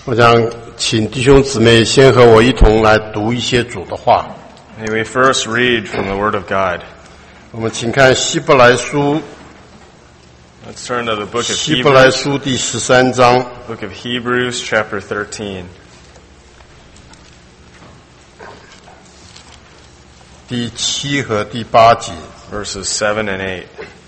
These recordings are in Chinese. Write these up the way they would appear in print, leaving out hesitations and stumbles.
我想请弟兄姊妹先和我一同来读一些主的话。 May we first read from the Word of God. 我们请看希伯来书， Let's turn to the book of 希伯来 Hebrews, 书第13章 book of Hebrews, chapter 13, 第7和第8节。 verses 7 and 8.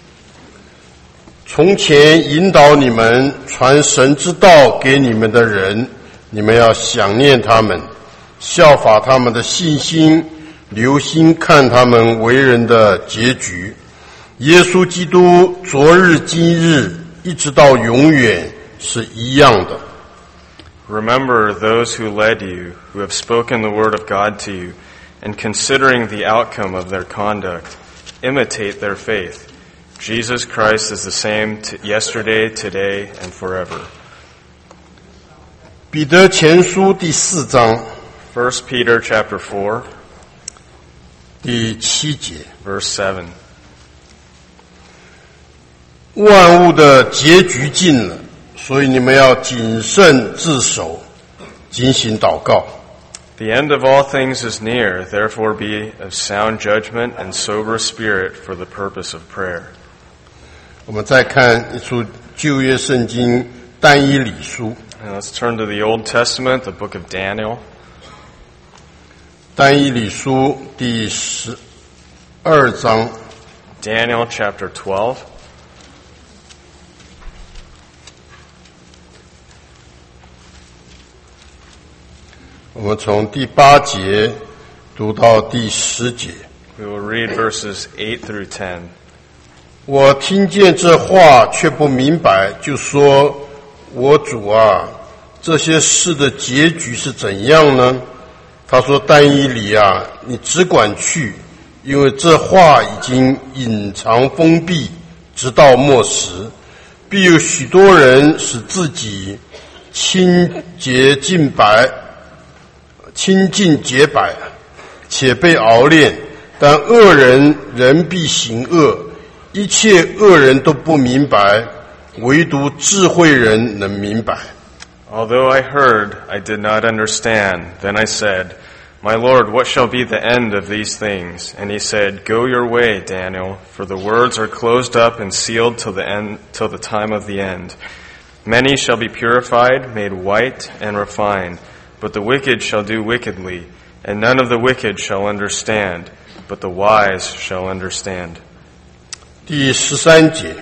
从前引导你们传神之道给你们的人，你们要想念他们，效法他们的信心，留心看他们为人的结局。耶稣基督昨日今日一直到永远是一样的。 Remember those who led you, who have spoken the word of God to you, and considering the outcome of their conduct, imitate their faith. Jesus Christ is the same yesterday, today, and forever. 彼得前书第4章 1 Peter chapter 4, 第7节， verse 7. 万物的结局近了，所以你们要谨慎自守，警醒祷告。 The end of all things is near, therefore be of sound judgment and sober spirit for the purpose of prayer. 我们再看一处旧约圣经但以理书， And let's turn to the Old Testament, the book of Daniel. 但以理书第12章 Daniel chapter 12. 我们从第8节读到第10节。 We will read verses 8 through 10. 我听见这话却不明白，就说：我主啊，这些事的结局是怎样呢？他说：但以理啊，你只管去，因为这话已经隐藏封闭，直到末时，必有许多人使自己清净洁白，且被熬炼，但恶人仍必行恶，一切恶人都不明白，唯独智慧人能明白。 Although I heard, I did not understand. Then I said, My Lord, what shall be the end of these things? And he said, Go your way, Daniel, for the words are closed up and sealed till the time of the end. Many shall be purified, made white, and refined. But the wicked shall do wickedly, and none of the wicked shall understand, but the wise shall understand. 第13节，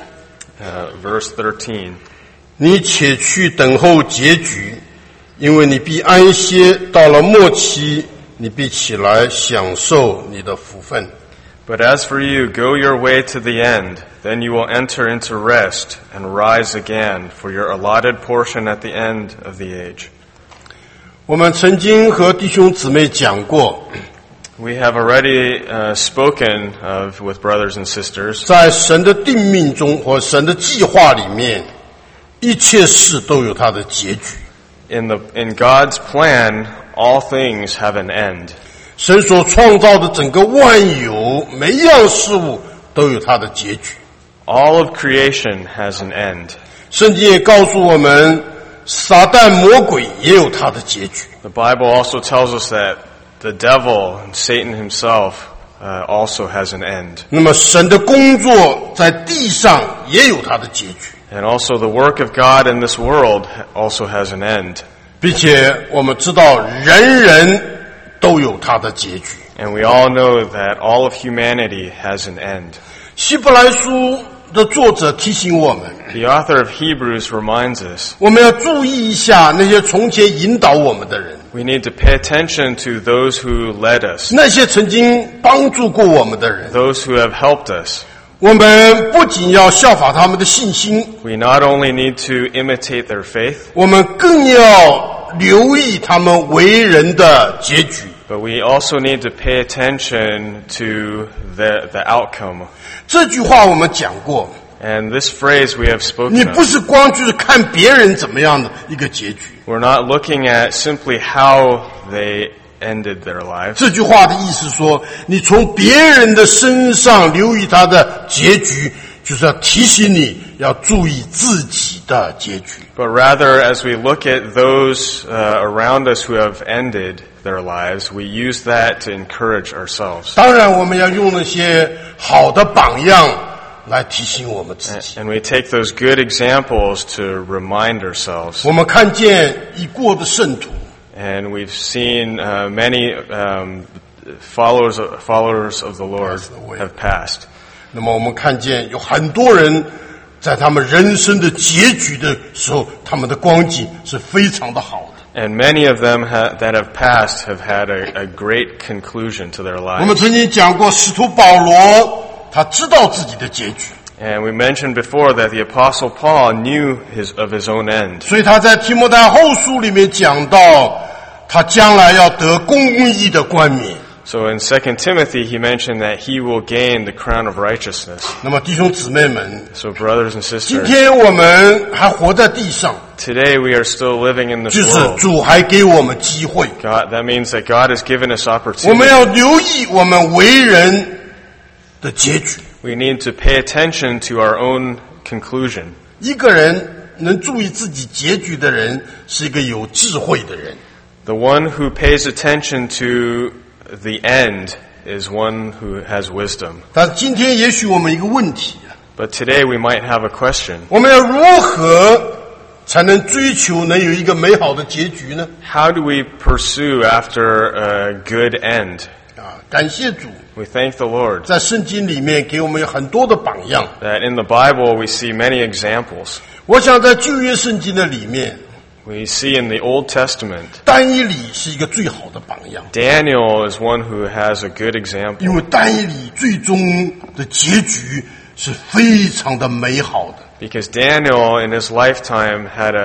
Verse 13. 你且去等候结局，因为你必安歇，到了末期，你必起来享受你的福分。 But as for you, go your way to the end, then you will enter into rest and rise again for your allotted portion at the end of the age. 我们曾经和弟兄姊妹讲过， We have already spoken of with brothers and sisters. 在神的定命中或神的计划里面，一切事都有它的结局。 In God's plan, all things have an end. 神所创造的整个万有，每一样事物都有它的结局。 All of creation has an end. 圣经也告诉我们，撒旦魔鬼也有他的结局。 The Bible also tells us that the devil, Satan himself, also has an end. 那么神的工作在地上也有他的结局， And also the work of God in this world also has an end. 并且我们知道人人都有他的结局。 And we all know that all of humanity has an end. 希伯来书的作者提醒我们， The author of Hebrews reminds us 我们要注意一下那些从前引导我们的人， we need to pay attention to those who led us, 那些曾经帮助过我们的人。 those who have helped us. 我们不仅要效法他们的信心， We not only need to imitate their faith, 我们更要留意他们为人的结局。 but we also need to pay attention to the outcome. 这句话我们讲过， And this phrase we have 你 spoken 不 of. 是光就是看别人怎么样的一个结局。 We're not looking at simply how they ended their lives. 这句话的意思说，你从别人的身上留意他的结局，就是要提醒你要注意自己的结局。 But rather, as we look at those around us who have ended their lives, we use that to encourage ourselves. 当然，我们要用那些好的榜样来提醒我们自己。 And we take those good examples to remind ourselves. 我们看见已过的圣徒， And we've seen many followers of the Lord have passed. 那么我们看见有很多人在他们人生的结局的时候，他们的光景是非常的好的。 And many of them that have passed have had a great conclusion to their 我们 lives. 曾经讲过，使徒保罗他知道自己的结局， And we mentioned before that the Apostle Paul knew of his own end. 所以他在提摩太后书里面讲到，他将来要得公义的冠冕。 So in 2 Timothy, he mentioned that he will gain the crown of righteousness. 那么弟兄姊妹们， So brothers and 今 sisters, 天我们还活在地上， today we are still living in 就 this 是 world. 主还给我们机会， That means that God has given us 我们 opportunity. 要留意我们为人的结局。 We need to pay attention to our own conclusion. 一个人能注意自己结局的人，是一个有智慧的人。 The one who pays attention to the end is one who has wisdom. 但是今天也许我们一个问题， But today we might have a question. 我们要如何才能追求能有一个美好的结局呢？ How do we pursue after a good end? 感谢主， We thank the Lord 在圣经里面给我们有很多的榜样。 that in the Bible we see many examples. 我想在旧约圣经的里面， We see in the Old Testament, 但以理是一个最好的榜样， Daniel is one who has a good example. 因为但以理最终的结局是非常的美好的。 Because Daniel in his lifetime had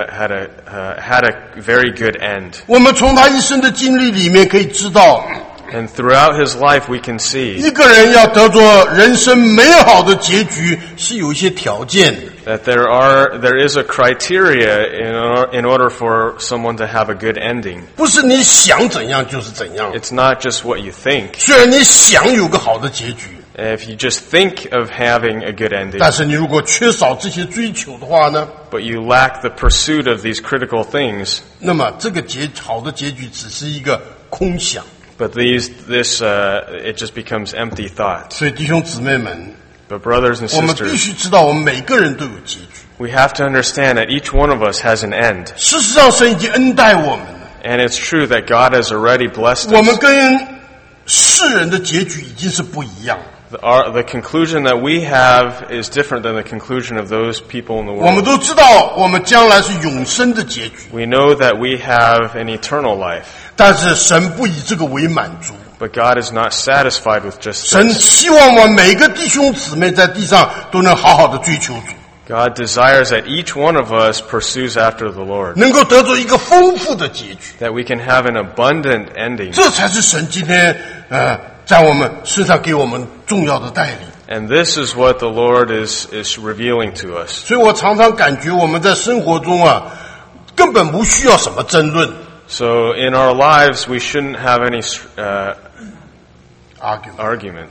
a very good end. 我们从他一生的经历里面可以知道， And throughout his life we can see 一个人要得着人生美好的结局是有一些条件的。 that there is a criteria in order for someone to have a good ending. 不是你想怎样就是怎样。 It's not just what you think. 虽然你想有个好的结局， If you just think of having a good ending, 但是你如果缺少这些追求的话呢， but you lack the pursuit of these critical things, 那么这个好的结局只是一个空想。 but it just becomes empty thought. 所以弟兄姊妹们， But brothers and 我们必 sisters, 须知道，我们每个人都有结局。 we have to understand that each one of us has an end. 事实上，神已经恩待我们了， And it's true that God has already blessed 我们 us. 跟世人的结局已经是不一样了。 The conclusion that we have is different than the conclusion of those people in the 我们 world. 都知道，我们将来是永生的结局， We know that we have an eternal life, 但是神不以这个为满足。 but God is not satisfied with just 神 this. 希望我们每个弟兄姊妹在地上都能好好的追求主， God desires that each one of us pursues after the Lord, 能够得着一个丰富的结局。 that we can have an abundant ending. 这才是神今天在我们身上给我们重要的带领。 And this is what the Lord is revealing to us. 所以我常常感觉我们在生活中根本不需要什么争论。 So in our lives, we shouldn't have any argument argument.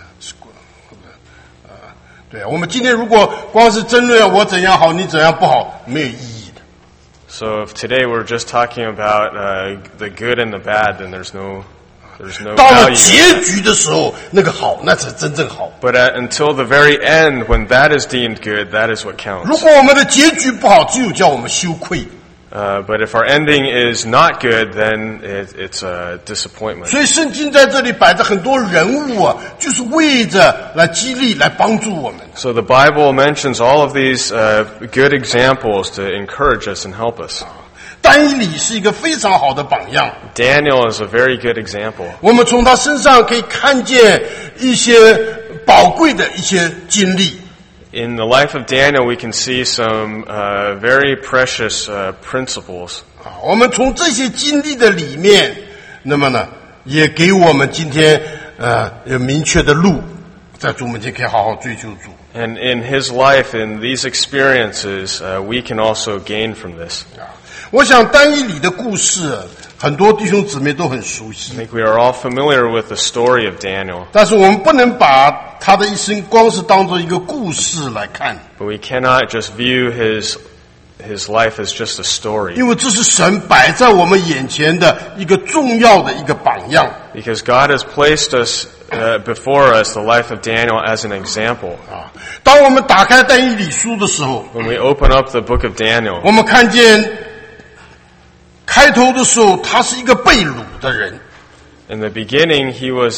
对，我们今天如果光是争论我怎样好，你怎样不好，没有意义的。 So if today we're just talking about the good and the bad, then there's no 到了 value. 结局的时候，那个好，那才真正好。 But until the very end, when that is deemed good, that is what 如 counts. 果我们的结局不好，只有叫我们羞愧。 But if our ending is not good, then it's a disappointment. 所以圣经在这里摆着很多人物就是为着来激励、来帮助我们。 So the Bible mentions all of these good examples to encourage us and help us. 但以理是一个非常好的榜样， Daniel is a very good example. 我们从他身上可以看见一些宝贵的一些经历。 In the life of Daniel, we can see some very precious principles. 我们从这些经历的里面，那么呢，也给我们今天有明确的路，在主面前可以好好追求主。 And in his life, in these experiences, we can also gain from this. 我想但以理的故事，很多弟兄姊妹都很熟 I 悉， think we are all familiar with the story of Daniel, 但是我们不能把他的一生光是当做一个故事来看。 but we cannot just view his his life as just a story. 因为这是神摆在我们眼前的一个重要的一个榜样。 Because God has placed us before us the life of Daniel as an example. 当我们打开但以理书的时候， When we open up the book of Daniel, 我们看见开头的时候，他是一个被掳的人。 in the beginning, he was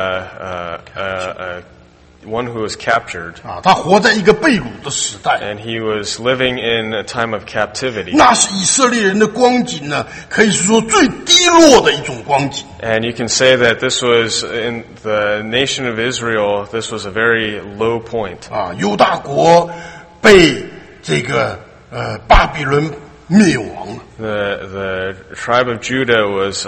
one who was captured, 他活在一个被掳的时代。 and he was living in a time of captivity. 那是以色列人的光景呢，可以说最低落的一种光景。 And you can say that this was, in the nation of Israel, this was a very low point. 犹大国被这个巴比伦灭亡。 The tribe of Judah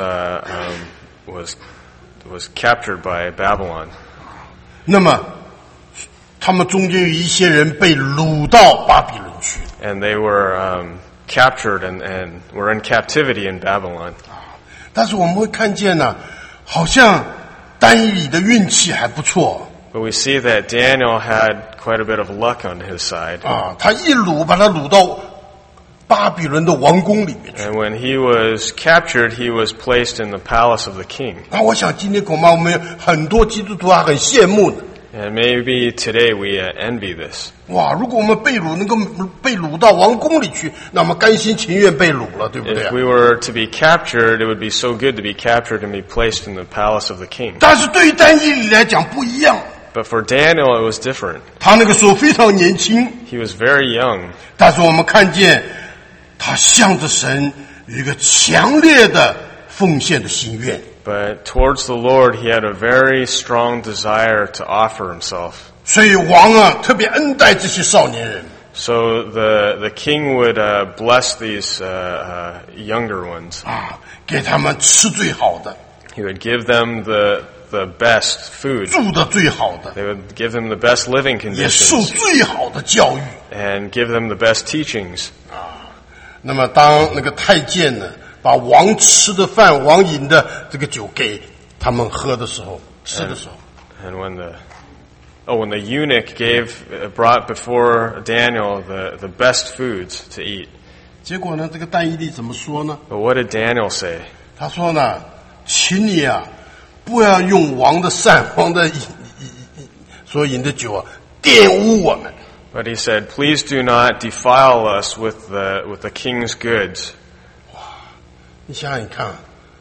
was captured by Babylon. 那么他们中间有一些人被掳到巴比伦去。 And they were captured and were in captivity in Babylon. 但是我们会看见呢，好像但以理的运气还不错。 But we see that Daniel had quite a bit of luck on his side. 他一掳把他掳到巴比伦的王宫里面去。 And when he was captured, he was placed in the palace of the king. 那我想今天恐怕我们有很多基督徒还很羡慕的。 And maybe today we envy this. 哇！如果我们被掳能够被掳到王宫里去，那么甘心情愿被掳了，对不对 If we were to be captured, it would be so good to be captured and be placed in the palace of the king. 但是对于但以理来讲不一样， But for Daniel, it was different. 他那个时候非常年轻， He was very young. 但是我们看见他向着神有一个强烈的奉献的心愿。 But towards the Lord, he had a very strong desire to offer himself. 所以王特别恩待这些少年人。 So the king would bless these younger ones. 给他们吃最好的， He would give them the best food. 住的最好的， They would give them the best living 也受 conditions 最好的教育。 and give them the best teachings. 那么当那个太监呢，把王吃的饭、王饮的这个酒给他们喝的时候、吃的时候， And when the eunuch brought before Daniel the best foods to eat. 结果呢，这个但以理怎么说呢？ But what did Daniel say? 他说呢，请你不要用王的膳、王的所饮的酒玷污我们。 But he said, "Please do not defile us with the king's goods." 你想想看，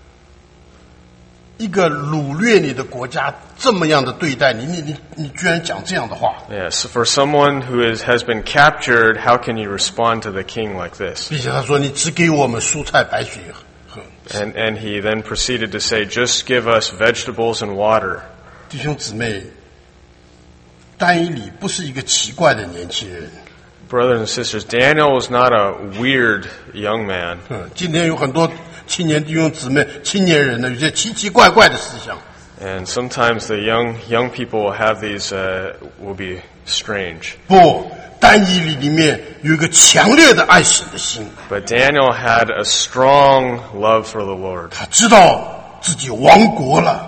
一个掳掠你的国家这么样的对待你，你居然讲这样的话， Yes, for someone who has been captured, how can you respond to the king like this? 并且他说你只给我们蔬菜白水喝。 And he then proceeded to say, "Just give us vegetables and water." 弟兄姊妹，但以理不是一个奇怪的年轻人。 Brothers and sisters, Daniel was not a weird young man. 今天有很多青年弟兄姊妹、青年人呢，有些奇奇怪怪的思想。 And sometimes the young people will have these will be strange. 不，但以理里面有一个强烈的爱神的心， But Daniel had a strong love for the Lord. 他知道自己亡国了，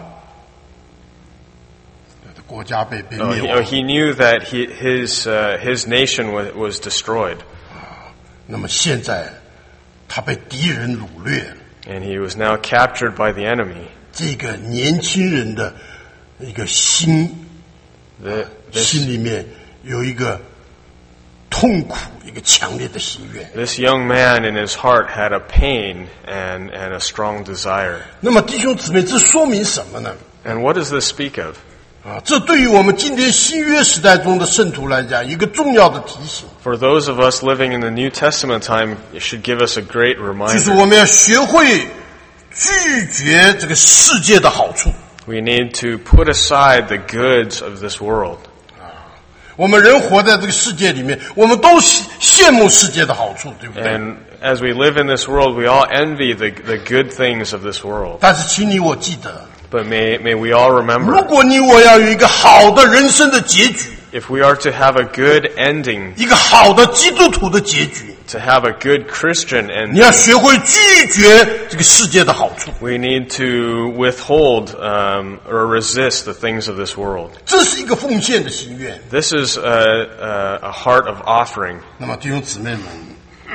国家被灭亡。 He knew that his nation was destroyed. 那么现在他被敌人掳掠， And he was now captured by the enemy. 这个年轻人的一个心 心里面有一个痛苦，一个强烈的心愿。 This young man in his heart had a pain and a strong desire. 那么弟兄姊妹，这说明什么呢？ And what does this speak of? 这对于我们今天新约时代中的圣徒来讲，有一个重要的提醒， For those of us living in the New Testament time, it should give us a great 就是 reminder. 我们要学会拒绝这个世界的好处。 We need to put aside the goods of this world. 我们人活在这个世界里面，我们都羡慕世界的好处，对不对？ And as we live in this world, we all envy the good things of this world. 但是请你我记得， But may we all 如 remember, 果你我要有一个好的人生的结局， if we are to have a good ending, 一个好的基督徒的结局， to have a good Christian 你 ending, 要学会拒绝这个世界的好处。 we need to withhold or resist the things of this world. 这是一个奉献的心愿。 This is a heart of offering. 那么弟兄姊妹们，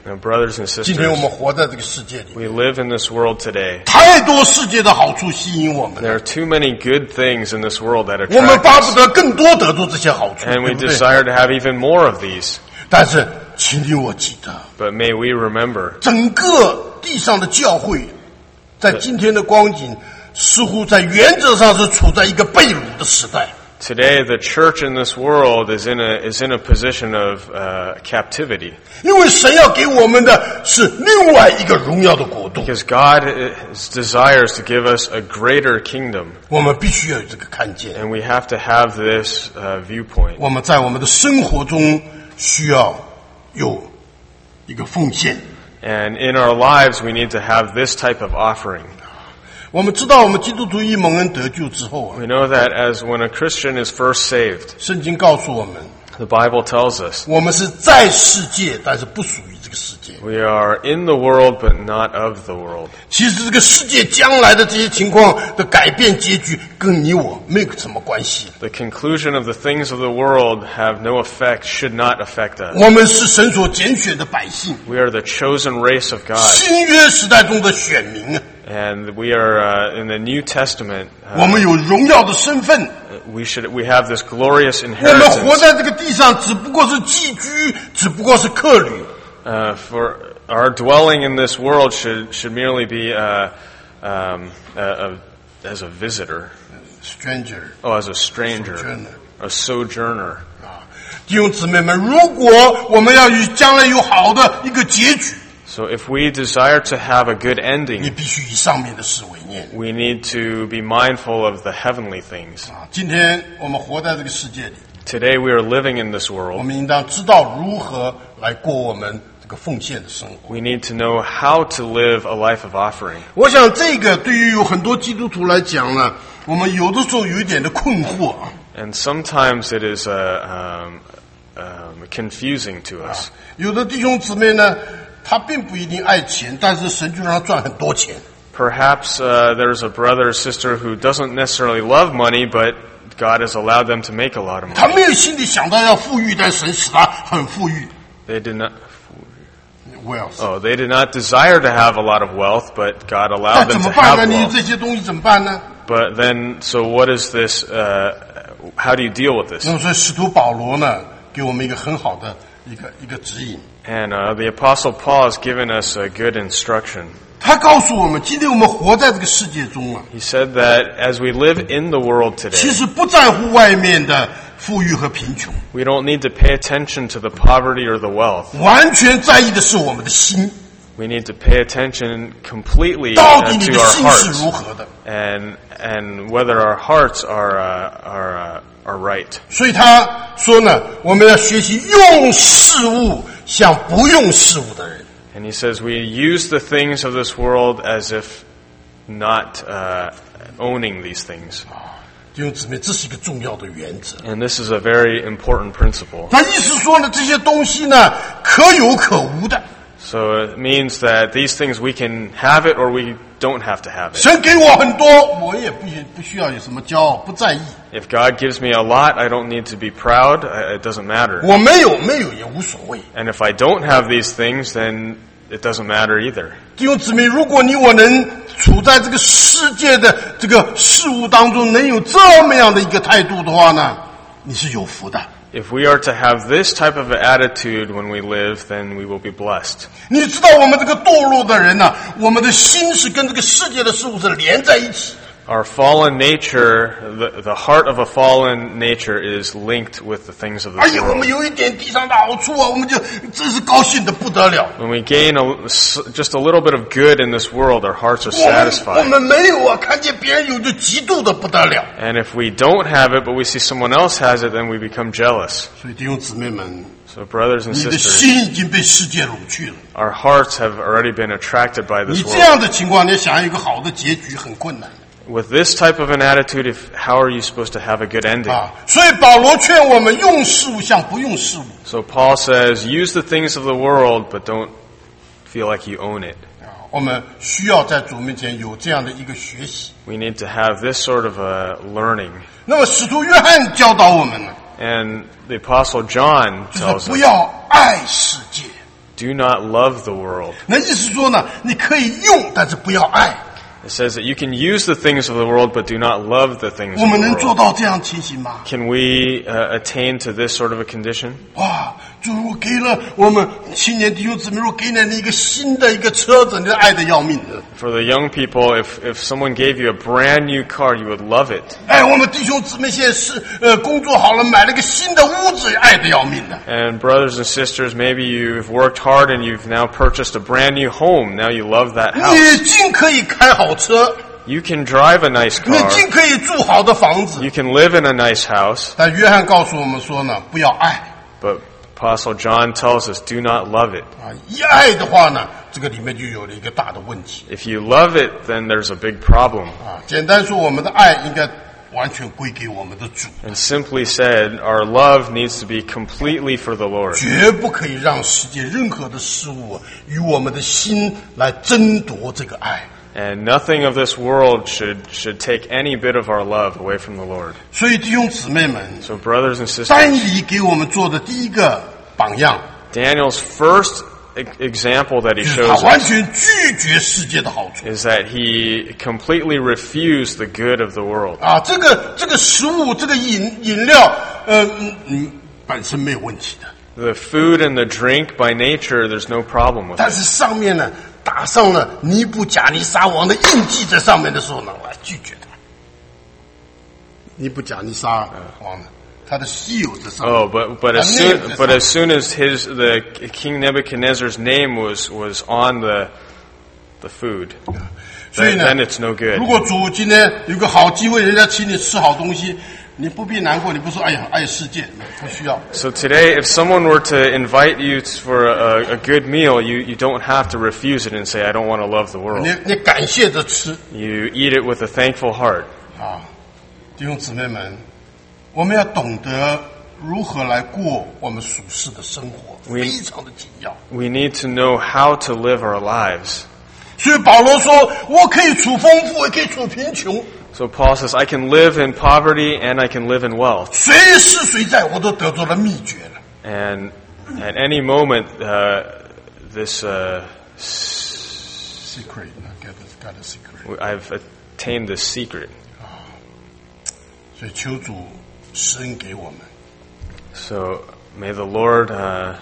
Now, brothers and 今天我们 sisters, 活在这个世界里， we live in this world today. 太多世界的好处吸引我们 There 了， are too many good things in this world that 我们 attract 巴不 us, 得更多得到这些好处， and 对 we 不对？ desire to have even more of these. 但是，请你我记得， But may we remember, 整个地上的教会，在今天的光景，似乎在原则上是处在一个被掳的时代。 today the church in this world is in a position of captivity, 因为神要给我们的是另外一个荣耀的国度， because God desires to give us a greater kingdom, 我们必须要有这个看见。 and we have to have this viewpoint. 我们在我们的生活中需要有一个奉献。 And in our lives, we need to have this type of offering. 我们知道，我们基督徒一蒙恩得救之后啊， We know that as when a Christian is first saved, 圣经告诉我们， the Bible tells us 我们是在世界，但是不属于这个世界。 we are in the world but not of the world. 其实这个世界将来的这些情况的改变结局，跟你我没有什么关系。 The conclusion of the things of the world have no effect, should not affect us. 我们是神所拣选的百姓， We are the chosen race of God, 新约时代中的选民啊， and we are in the New Testament. 我们有荣耀的身份。 We have this glorious 我们活 inheritance. 在这个地上，只不过是寄居，只不过是客旅。 For our dwelling in this world should merely be as a visitor, stranger as a stranger, sojourner a sojourner. 啊，弟兄姊妹们，如果我们要与将来有好的一个结局， So if we desire to have a good 你 ending, 必须以上面的事为念 we need to be mindful of the heavenly things. 啊。今天我们活在这个世界里， Today we are living in this 我 world. 们应当知道如何来过我们这个奉献的生活。 We need to know how to live a life of offering. 我想这个对于有很多基督徒来讲呢，我们有的时候有一点的困惑啊。 And sometimes it is confusing to us. 有的弟兄姊妹呢，他并不一定爱钱，但是神就让他赚很多钱。 Perhaps there's a brother or sister who doesn't necessarily love money, but God has allowed them to make a lot of 他 money. 没有心里想到要富裕，但神使他很富裕。 They did not. wealth， Oh, they did not desire to have a lot of wealth, but God 那 allowed 怎 them 么 to 办 have 呢？你 wealth. 这些东西怎么办呢？ But then, so what is this? How do you deal with this? 那么所以使徒保罗呢，给我们一个很好的一个指引。 And the Apostle Paul has given us a good instruction. 他告诉我们，今天我们活在这个世界中啊， He said that as we live in the world 其 today, 实不在乎外面的富裕和贫穷， we don't need to pay attention to the poverty or the wealth. 完全在意的是我们的心， We need to pay attention completely 到底你 to 的 our 心是 hearts 如何的。 and whether our hearts are right. 所以他说呢，我们要学习用事物像不用事物的人。 And he says we use the things of this world as if not owning these things. 弟兄姊妹，这是一个重要的原则。 And this is a very important principle. 他意思说呢，这些东西呢，可有可无的。 So it means that these things we can have it or we don't have to have it. 神给我很多，我也不需要有什么骄傲，不在意。 If God gives me a lot, I don't need to be proud. It doesn't matter. 我没有也无所谓。 And if I don't have these things, then it doesn't matter either. 弟兄姊妹，如果你我能处在这个世界的这个事物当中，能有这么样的一个态度的话呢，你是有福的。 If we are to have this type of attitude when we live, then we will be blessed. 你知道我们这个堕落的人呢，我们的心是跟这个世界的事物是连在一起。 Our fallen nature, the heart of a fallen nature is linked with the things of 而 this 且我们 world. 有一点地上的好处啊，我们就真是高兴的不得了。 When we gain just a little bit of good in this world, our hearts are 我 satisfied. 们没有啊，看见别人有就嫉妒的不得了。 And if we don't have it, but we see someone else has it, then we become jealous. 所以弟兄姊妹们， So brothers and 你的 sisters, 心已经被世界掳去了。 our hearts have already been attracted by 你 this 这 world. 样的情况，你想要一个好的结局很困难 With this type of an attitude, how are you supposed to have a good ending? 啊。所以保罗劝我们用事物像不用事物 So Paul says, use the things of the world, but don't feel like you own it. 啊。我们需要在主面前有这样的一个学习。 We need to have this sort of a learning. 那么使徒约翰教导我们呢， And the Apostle John 就是 tells 不 us 要爱世界， do not love the world. 那意思是说呢，你可以用，但是不要爱。 It says that you can use the things of the world, but do not love the things 我 of 们 the 能做 world. 到这样情形吗？ Can we attain to this sort of a condition? 哇！就如果给了我们青年弟兄姊妹，如果给了你一个新的一个车子，你就爱得要命的。 For the young people, if someone gave you a brand new car, you would love it. 哎，我们弟兄姊妹现在是工作好了，买了个新的屋子，爱得要命的。 And brothers and sisters, maybe you've worked hard and you've now purchased a brand new home. Now you love that 你 house. 尽可以开好车， You can drive a nice 你 car. 尽可以住好的房子。 You can live in a nice house. 但约翰告诉我们说呢，不要爱 But Apostle John tells us, do not love it. 啊！一爱的话呢，这个里面就有了一个大的问题 If you love it, then there's a big problem. 啊。简单说，我们的爱应该完全归给我们的主， And simply said, our love needs to be completely for the Lord. 绝不可以让世界任何的事物与我们的心来争夺这个爱。 And nothing of this world should take any bit of our love away from the Lord. 所以弟兄姊妹们， So brothers and 但 sisters, 以理给我们做的第一个榜样， Daniel's first example that he 就是他 shows 完 us 全拒绝世界的好处 is that he completely refused the good of the world. 啊。这个食物，这个饮料，本身没有问题的， The food and the drink by nature, there's no problem with 但 it. 是上面呢打上了尼布甲尼撒王的印记在上面的时候呢，我要拒绝他。尼布甲尼撒王呢，他的稀有在上面。 Oh, but as soon as the King Nebuchadnezzar's name was on the food, 所以呢 then it's no good. 如果主今天有个好机会，人家请你吃好东西，你不必难过，你不说哎呀爱世界，不需要。 So today, if someone were to invite you for a good meal, you don't have to refuse it and say, I don't want to love the world. 你感谢着吃 You eat it with a thankful heart. 啊，弟兄姊妹们，我们要懂得如何来过我们属世的生活， We- 非常的紧要。 We need to know how to live our lives. 所以保罗说：“我可以处丰富，也可以处贫穷， So Paul says, I can live in poverty and I can live in wealth. 随时随在我都得着了秘诀了。 And at any moment, this Secret, got a secret。 I've attained this secret. 所以求主施恩给我们。 So may the Lord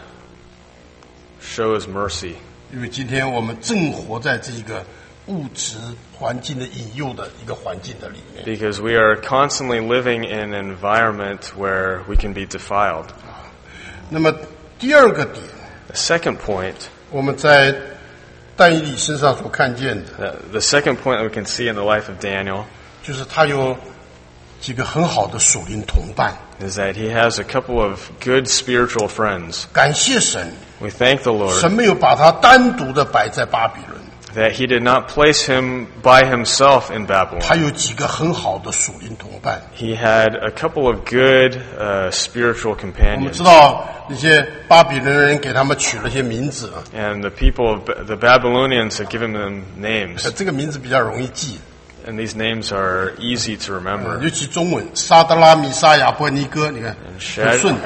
show His mercy. 因为今天我们正活在这个物质环境的引诱的一个环境的里面。 Because we are constantly living in an environment where we can be defiled. 那么第二个点， The second point, 我们在但以理身上所看见的， the second point that we can see in the life of Daniel 就是他有几个很好的属灵同伴。 is that he has a couple of good spiritual friends. 感谢神， We thank the Lord 神没有把他单独的摆在巴比伦， that He did not place him by himself in 他 Babylon. 有几个很好的属灵同伴。 He had a couple of good spiritual 我们 companions. 知道那些巴比伦人给他们取了些名字啊， And the people of the Babylonians had given them names. 这个名字比较容易记， And these names are easy to remember. 尤其中文沙德拉、米沙、亚伯尼哥，你看很顺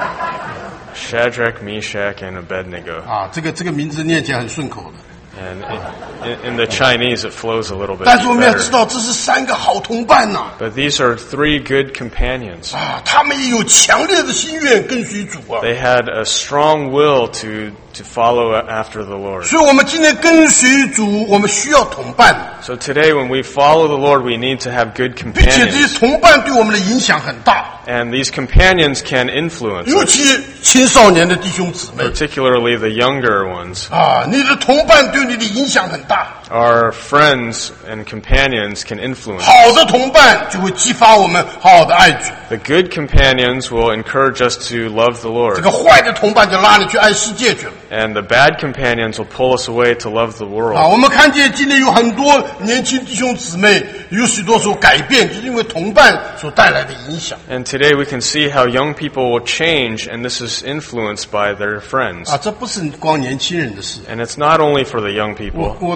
Shadrach, Meshach, and Abednego. 啊，这个名字念起来很顺口的。 And in the Chinese, it flows a little bit 但是我们要知 better. 道，这是三个好同伴呐 But these are three good companions. 啊，他们也有强烈的心愿跟随主啊。 They had a strong will to follow after the Lord. 所以，我们今天跟随主，我们需要同伴， So today, when we follow the Lord, we need to have good 并且这 companions. 些同伴对我们的影响很大， And these companions can influence 尤 us, 其青少年的弟兄姊妹 particularly the younger ones. 啊，你的同伴对你的影响很大。 Our friends and companions can influence. 好的同伴就会激发我们好好的爱主， The good companions will encourage us to love the 这 Lord. 个坏的同伴就拉你去爱世界去了。 And the bad companions will pull us away to love the 啊， world. 我们看见今天有很多年轻弟兄姊妹有许多所改变，就是因为同伴所带来的影响。 And today we can see how young people will change, and this is influenced by their friends. 啊，这不是光年轻人的事。 And it's not only for the young people. 我在过去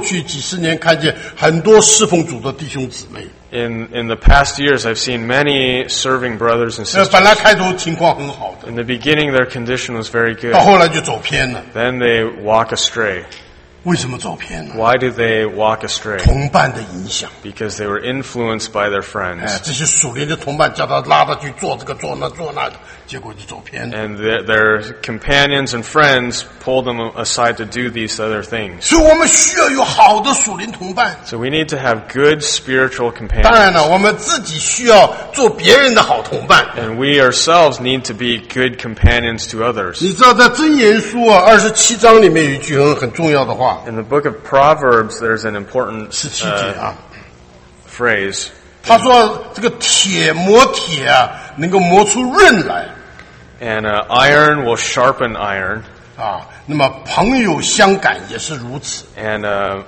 去几十年看见很多侍奉主的弟兄姊妹。 In the past years, I've seen many serving brothers and sisters. 本来开头情况很好的， In the beginning, their condition was very good. 到后来就走偏了。 Then they walk astray. 为什么走偏呢？ Why do they walk astray? 同伴的影响。 Because they were influenced by their friends. 这些属灵的同伴叫他拉他去做这个做那做那个，结果就走偏了。 And their companions and friends pulled them aside to do these other things. 所以我们需要有好的属灵同伴。 So we need to have good spiritual 当然 companions. 了，我们自己需要做别人的好同伴。 And we ourselves need to be good companions to others. 你知道在箴言书27章里面有一句很重要的话， In the book of Proverbs, there's an important 17节 phrase. 他说这个铁磨铁能够磨出刃来 And iron will sharpen iron. 那么朋友相感也是如此。 And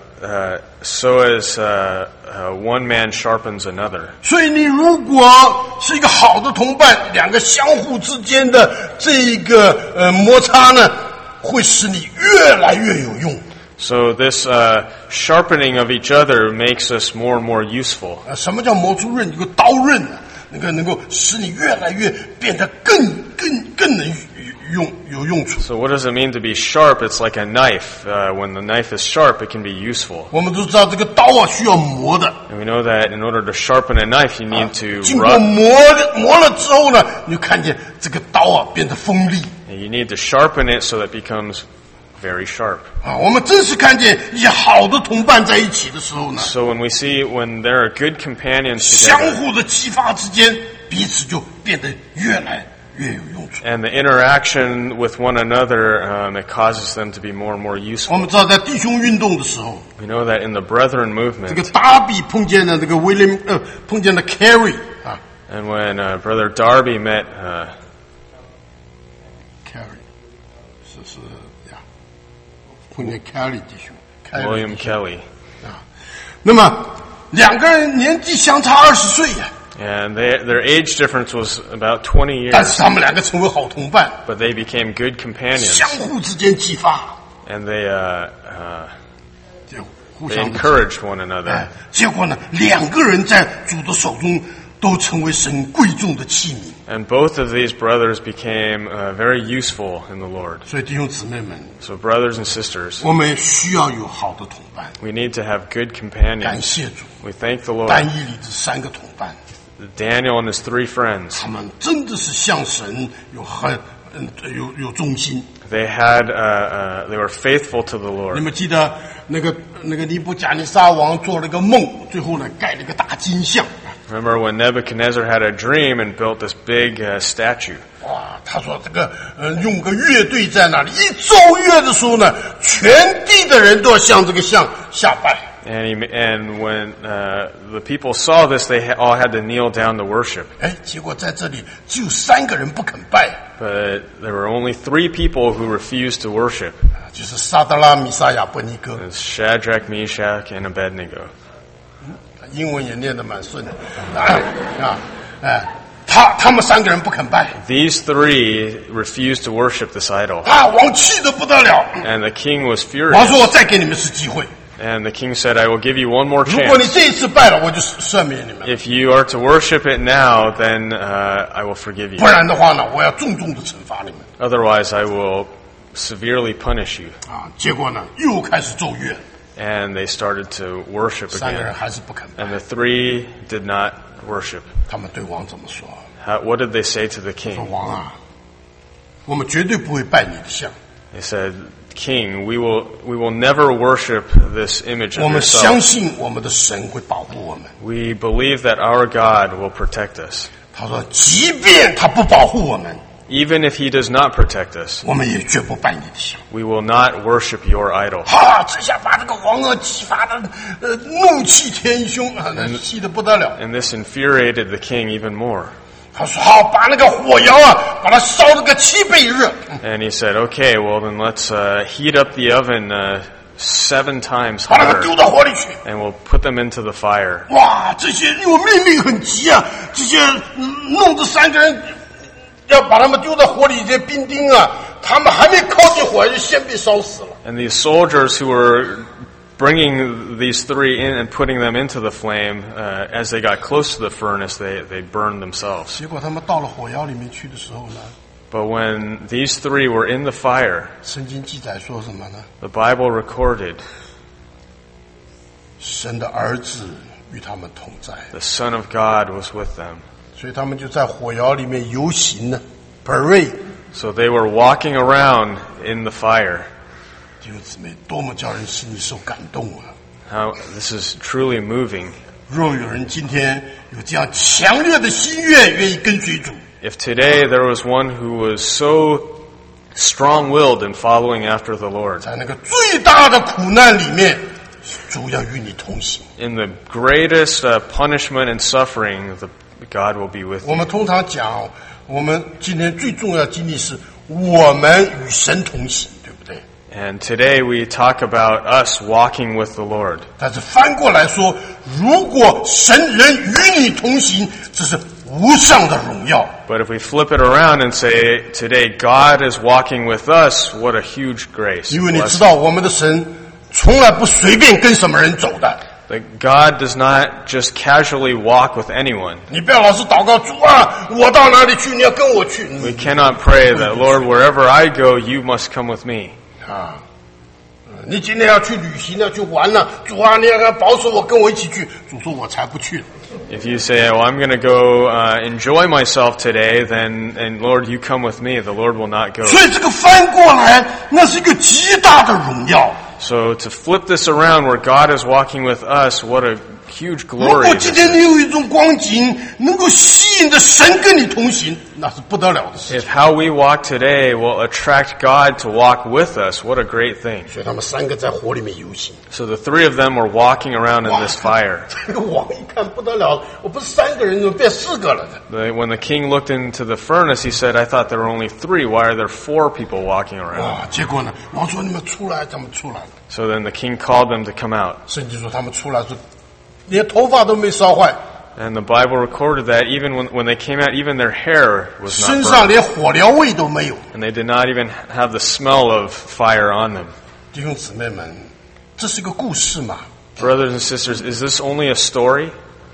so as one man sharpens another. 所以你如果是一个好的同伴，两个相互之间的这个摩擦呢，会使你越来越有用。 So this sharpening of each other makes us more and more useful. 什么叫磨出刃？一个刀刃能够使你越来越变得更能有用处。 So what does it mean to be sharp? It's like a knife. When the knife is sharp, it can be useful. 我们都知道这个刀需要磨的， And we know that in order to sharpen a knife, you need to 经过 rub. 磨了之后呢，你就看见这个刀变得锋利。 And you need to sharpen it so that it becomes very sharp. 我们真是看见一些好的同伴在一起的时候呢， So when there are good companions 相 together, 互的激发之间，彼此就变得越来越有用处。 and the interaction with one another, it causes them to be more and more 我 useful. 们知道在弟兄运动的时候， We know that in the Brethren 这个 movement, 达比碰见了这个威廉碰见了 Carey and when Brother Darby met Carey 是呀，碰见 Carey 弟兄 William Kelly, 那么两个人年纪相差20岁呀， and their age difference was about 20 但 years, 是他们两个成为好同伴， but they became good companions, 相互之间激发， and 就互 they 相 encouraged one another. 结果呢，两个人在主的手中都成为神贵重的器皿。 And both of these brothers became very useful in the Lord. 所以弟兄姊妹们， So brothers and sisters, 我们需要有好的同伴。 we need to have good 感 companions. 谢主， We thank the 但 Lord. 以理这3个同伴， Daniel and his 3 friends, 他们真的是向神有忠心。 they were faithful to the 你 Lord. 们记得那个尼布甲尼撒王做了个梦，最后呢盖了个大金像。 Remember when Nebuchadnezzar had a dream and built this big statue? 哇，他说这个用个乐队在那里，一奏乐的时候呢，全地的人都要向这个像下拜。 And when the people saw this, they all had to kneel down to worship. 结果在这里只有3个人不肯拜， But there were only 3 people who refused to worship. 就是撒德拉、米沙亚、伯尼哥， It's Shadrach, Meshach, and Abednego. 英文也念得蛮顺的他们3个人不肯拜 These 3 refused to worship this idol. 王气得不得了。 And the king was 王说：“ furious. 我再给你们次机会， And the king said, I will give you one more 如果你 chance. 这一次拜了，我就赦免你们； If you are to worship it now, then I will forgive 不 you. 然的话呢，我要重重的惩罚你们。 Otherwise, I will severely punish you. 结果呢，又开始奏乐， And they started to worship 3个人 again. 还是不肯拜。 And the 3 did not worship. 他们对王怎么说？ What did they say to the 说 king? 王我们绝对不会拜你的像， They said, King, we will never worship this image 我 of 们相 yourself. 信我们的神会保护我们。 We believe that our God will protect us. 他说，即便他不保护我们， Even if he does not protect us, 我们也绝不拜你的像。 we will not worship your idol. 这下把这个王激发的怒气填胸气得不得了。 And this infuriated the king even more. 他说：“好，把那个火窑把它烧了个7倍热。 And he said, okay, well then let's heat up the oven 7 times 把那个 hotter, 丢到火里去。 and we'll put them into the fire. 哇，这些因为命令很急这些弄这3个人要把他们丢到火里，这些兵丁他们还没靠近火就先被烧死了。 And these soldiers who were bringing these three in and putting them into the flame, as they got close to the furnace, they burned themselves. 结果他们到了火窑里面去的时候呢， But when these three were in the fire, 圣经记载说什么呢？ the Bible recorded 神的儿子与他们同在， the Son of God was with them. 所以他们就在火窑里面游行呢 ，parade。 So they were walking around in the fire. 弟兄姊妹，多么叫人心里受感动啊！ How this is truly moving. 若有人今天有这样强烈的心愿，愿意跟随主， If today there was one who was so strong-willed in following after the Lord, 在那个最大的苦难里面，主要与你同行。 in the greatest punishment and suffering, God will be with 我 you. 们通常讲，我们今天最重要的经历是我们与神同行，对不对？ And today we talk about us walking with the Lord. 但是翻过来说，如果神人与你同行，这是无上的荣耀。 But if we flip it around and say, today God is walking with us, what a huge grace. 因为你知 blessing. 道，我们的神从来不随便跟什么人走的。 That God does not just casually walk with anyone. 你不要老是祷告主啊，我到哪里去，你要跟我去。 We cannot pray that, Lord, wherever I go, you must come with me. 啊，你今天要去旅行要去玩了，主啊，你要保守我，跟我一起去。主说我才不去。 If you say, well, I'm going to go enjoy myself today, then, and Lord, you come with me, the Lord will not go. 所以这个翻过来，那是一个极大的荣耀。 So to flip this around where God is walking with us, what a huge 如 glory 果 this 今天 is. 你有一种光景，能够吸引着神跟你同行，那是不得了的事情。 If how we walk today will attract God to walk with us, what a great thing. 所以他们三个在火里面游行。 So the three of them were walking around in this fire. 这个王一看不得了，我不是三个人，怎么变四个了呢？ When the king looked into the furnace, he said, I thought there were only three. Why are there four people walking around? 啊，结果呢，王说你们出来，他们出来了。 So then the king called them to come out. 圣经说他们出来说，连头发都没烧坏， And the Bible recorded that even when they came out, even their hair was 身 not 上 burned. 连火燎味都没有。 And they did not even have the smell of fire on them. 弟兄姊妹们，这是个故事嘛？ Brothers and sisters, is this only a story?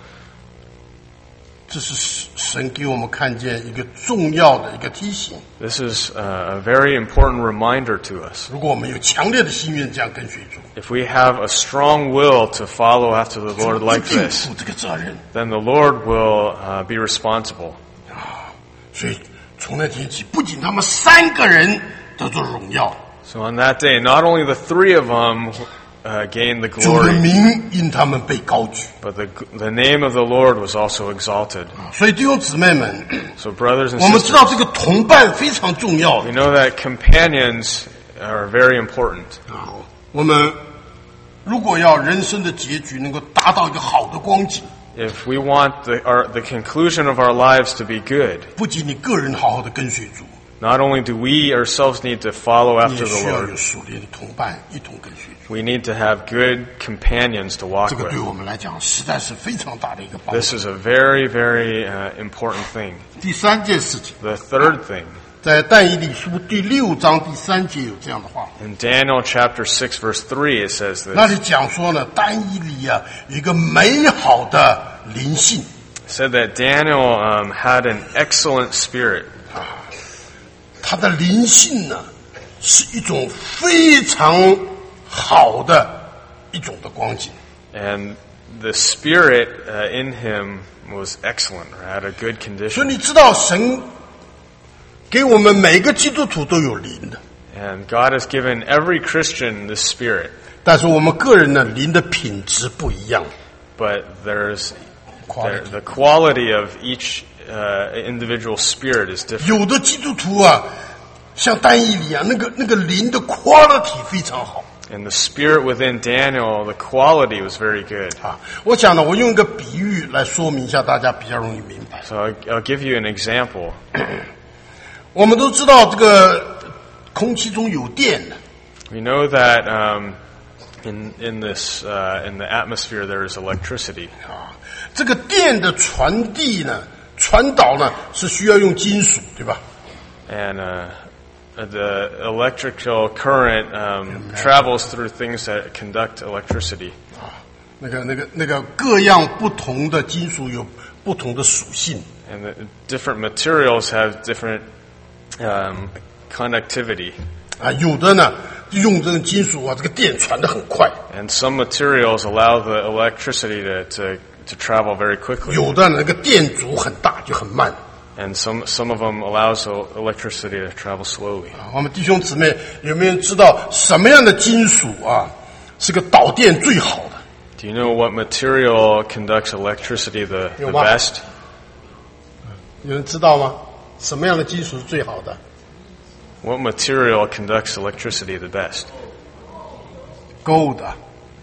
这是神给我们看见一个重要的一个提醒。 This is a very important reminder to us. 如果我们有强烈的心愿这样跟随主， If we have a strong will to follow after the Lord 主 like 一定 this, 负这个责任 then the Lord will be responsible. 啊！所以从那天起，不仅他们三个人得着荣耀， So on that day, not only the three of them gained the 主的 glory, 名因他们被高举。 but the name of the Lord was also exalted. 所以弟兄姊妹们， So brothers and 我们知道 sisters, 这个同伴非常重要 we know that companions are very important. 啊！我们如果要人生的结局能够达到一个好的光景， If we want the conclusion of our lives to be good, 不仅你个人好好的跟随主， not only do we ourselves need to follow 你 after 也 the 需要有 Lord, 属灵的同伴一同跟随主。 we need to have good companions to walk 这个对 with. 我们来讲实在是非常大的一个帮 This 助。 is a very, very important thing. 第三件事情， The third thing, 在但以理书第6章第3节有这样的话， in Daniel chapter 6 verse 3, it says 那 this. 里讲说呢，但以理啊有一个美好的灵性 It said that Daniel had an excellent spirit. 啊，他的灵性呢是一种非常好的一种的光景。 And the spirit in him was excellent, or had a good 所以 condition. 你知道，神给我们每个基督徒都有灵的， And God has given every Christian this spirit. 但是我们个人呢，灵的品质不一样。 But there's Quality. the quality of each individual spirit is different. 有的基督徒啊，像但以理啊，那个灵的 quality 非常好 And the spirit within Daniel, the quality was very good. 啊。我想呢，我用一个比喻来说明一下，大家比较容易明白。 So I'll give you an example. 我们都知道这个空气中有电的， We know that in the atmosphere there is electricity. 啊，这个电的传递呢、传导呢是需要用金属，对吧？ And the electrical current travels through things that conduct electricity. 那个各样不同的金属有不同的属性。 And the different materials have different conductivity. 有的呢用这个金属啊，这个电传得很快。 And some materials allow the electricity to travel very quickly. 有的那个电阻很大，就很慢。 And some of them allows electricity to travel slowly. 我们弟兄姊妹有没有知道什么样的金属啊是个导电最好的？ Do you know what material conducts electricity the 有吗？ best? 有人知道吗？什么样的金属是最好的？ What material conducts electricity the best? Gold 啊。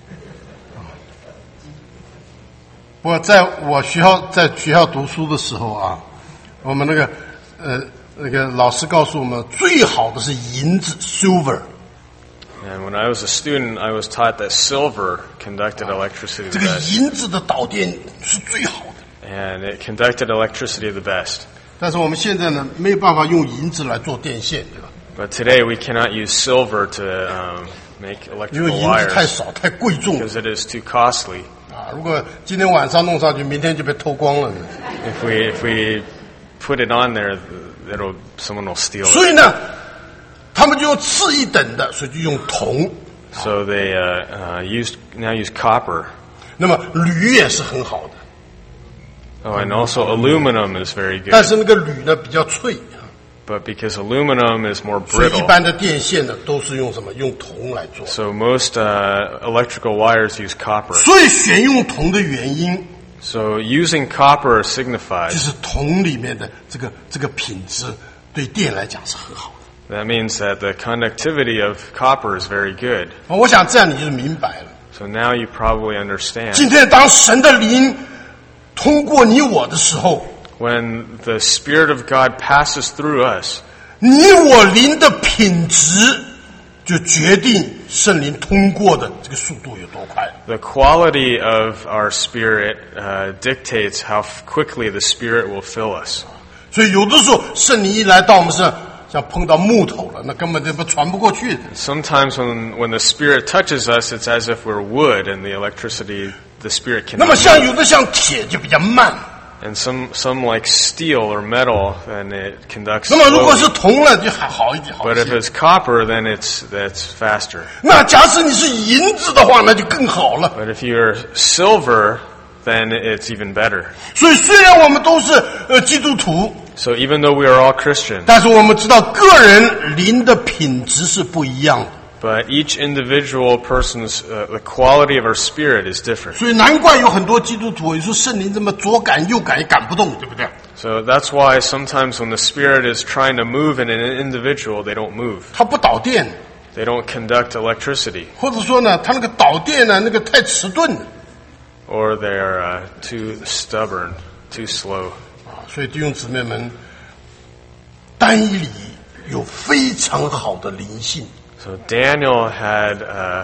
不过在学校读书的时候啊，我们那个老师告诉我们，最好的是银子 （silver）。 And when I was a student, I was taught that silver conducted electricity 这 the 个 best. 银子的导电是最好的。 And it conducted electricity the best. 但是我们现在呢，没有办法用银子来做电线，对吧？ But today we cannot use silver to make 因为 electrical 银子太 wires 少，太贵重了 because it is too costly. 啊！如果今天晚上弄上去，明天就被偷光了。 If we put it on there, someone will steal it. 所以呢，他们就用次一等的，所以就用铜。 So they now use copper. 那么铝也是很好的， Oh, and also aluminum is very 但 good. 是那个铝呢比较脆， But because aluminum is more 所以一 brittle, 般的电线呢都是用什么？用铜来做。 so most electrical wires use copper. 所以选用铜的原因， So using copper 就 signifies 是铜里面的这个品质对电来讲是很好的。 that means that the conductivity of copper is very good. 我想这样你就明白了。 So now you probably understand. 今天当神的灵通过你我的时候， When the Spirit of God passes through us, 你我灵的品质就决定圣灵通过的这个速度有多快。 the quality of our spirit dictates how quickly the Spirit will fill us. 所以有的时候圣灵一来到我们身上，像碰到木头了，那根本就传不过去的。 Sometimes when the Spirit touches us, it's as if we're wood and the Spirit 那么 cannot 像 move. 有的像铁就比较慢， And some like steel or metal, then it conducts 那么如果是 slowly. 铜了就还好一点，好 But 一 if 些。 it's copper, then that's faster. 那假设你是银子的话，那就更好了。 But if you're silver, then it's even better. 所以虽然我们都是基督徒， So even though we are all Christian, 但是我们知道个人灵的品质是不一样的。 but each individual person's the quality of our spirit is different. 所以难怪有很多基督徒，你说圣灵这么左赶右赶也赶不动，对不对？ So that's why sometimes when the Spirit is trying to move in an individual, they don't move. 他不导电， They don't conduct electricity, 或者说呢，他那个导电呢，那个太迟钝了。 or they're too stubborn, too slow. 所以弟兄姊妹们，单一里有非常好的灵性， So Daniel had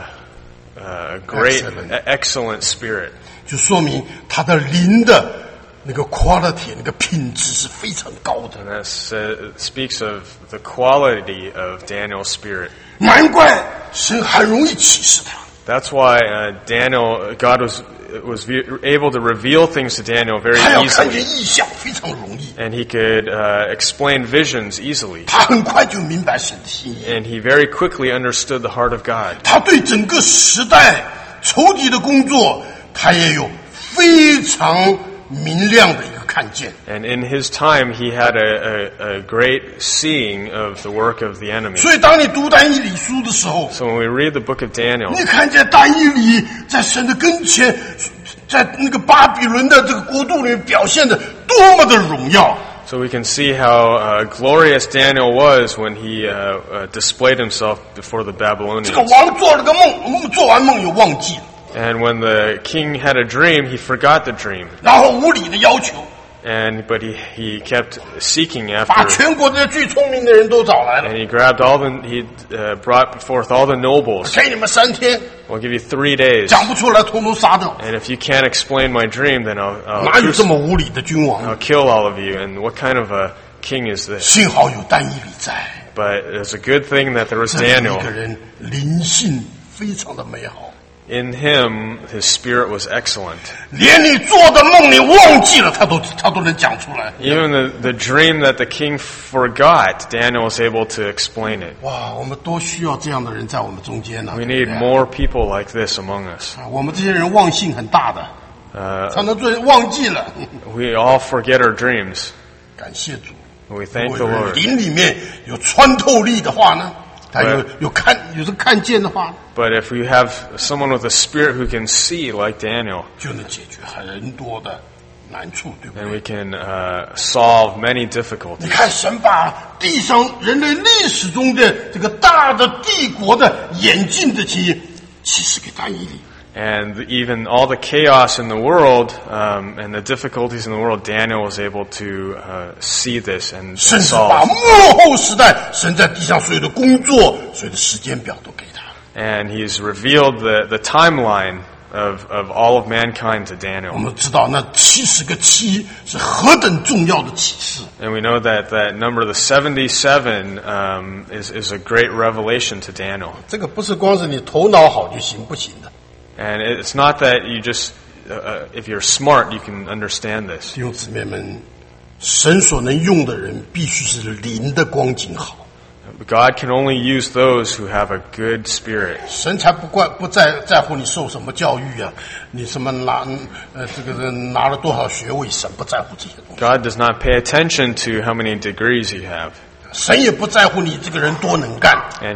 a great, excellent spirit. 就说明他的灵的那个 quality 那个品质是非常高的。 And that speaks of the quality of Daniel's spirit. 难怪神很容易启示他。 That's why God was able to reveal things to Daniel very 他要看见 easily, 异象非常容易， and he could explain visions easily. 他很快就明白神的心意。 And he very quickly understood the heart of God. 他对整个时代仇敌的工作，他也有非常明亮的一个看见。 And in his time, he had a great seeing of the work of the enemy. 所以当你读但以理书的时候， So when we read the book of Daniel, 你看见但以理在神的跟前，在那个巴比伦的这个国度里面表现的多么的荣耀。 so we can see how glorious Daniel was when he displayed himself before the 这个 Babylonians. 王做了个梦，做完梦又忘记了， And when the king had a dream, he forgot the dream. 然后无理的要求， But he kept seeking 把 after, 全国的最聪明的人都找来了， and he brought forth all the nobles. 给你们3天， I'll give you 3 days. 讲不出来，统统杀掉。 And if you can't explain my dream, then 哪有这么无理的君王？ I'll kill all of you. And what kind of a king is this? 幸好有但以理在， But it's a good thing that there was 这样一 Daniel. 个人灵性非常的美好， In him, his spirit was excellent. 连你做的梦你忘记了，他都能讲出来。 Even the dream that the king forgot, Daniel was able to explain it. 哇，我们多需要这样的人在我们中间呢、 We 对 need 不对 more people like this among us. 我们这些人忘性很大的，常常做忘记了。 We all forget our dreams. 感谢主， We thank 如 the 果 Lord. 灵里面有穿透力的话呢，他有这看见的话， But if we have someone with a spirit who can see like Daniel, 就能解决很多的难处，对不 then 对？ we can solve many 你 difficulties. 看，神把地上人类历史中的这个大的帝国的演进的情形启示给但以理。 And even all the chaos in the world and the difficulties in the world, Daniel was able to see this and 甚至把 solve. 幕后时代神在地上所有的工作、所有的时间表都给他。 And he's revealed the timeline of all of mankind to 我 Daniel. 们知道那70个7是何等重要的启示。 And we know that that number, the 77, is a great revelation to Daniel. 这个不是光是你头脑好就行，不行的。 And it's not that you just, if you're smart, you can understand this. 弟兄姊妹们，神所能用的人必须是灵的光景好， God can only use those who have a good spirit. 神才不在乎你受什么教育啊，你什么这个人拿了多少学位，神不在乎这些东西。 God does not pay attention to how many degrees you have. 神也不在乎你这个人多能干， And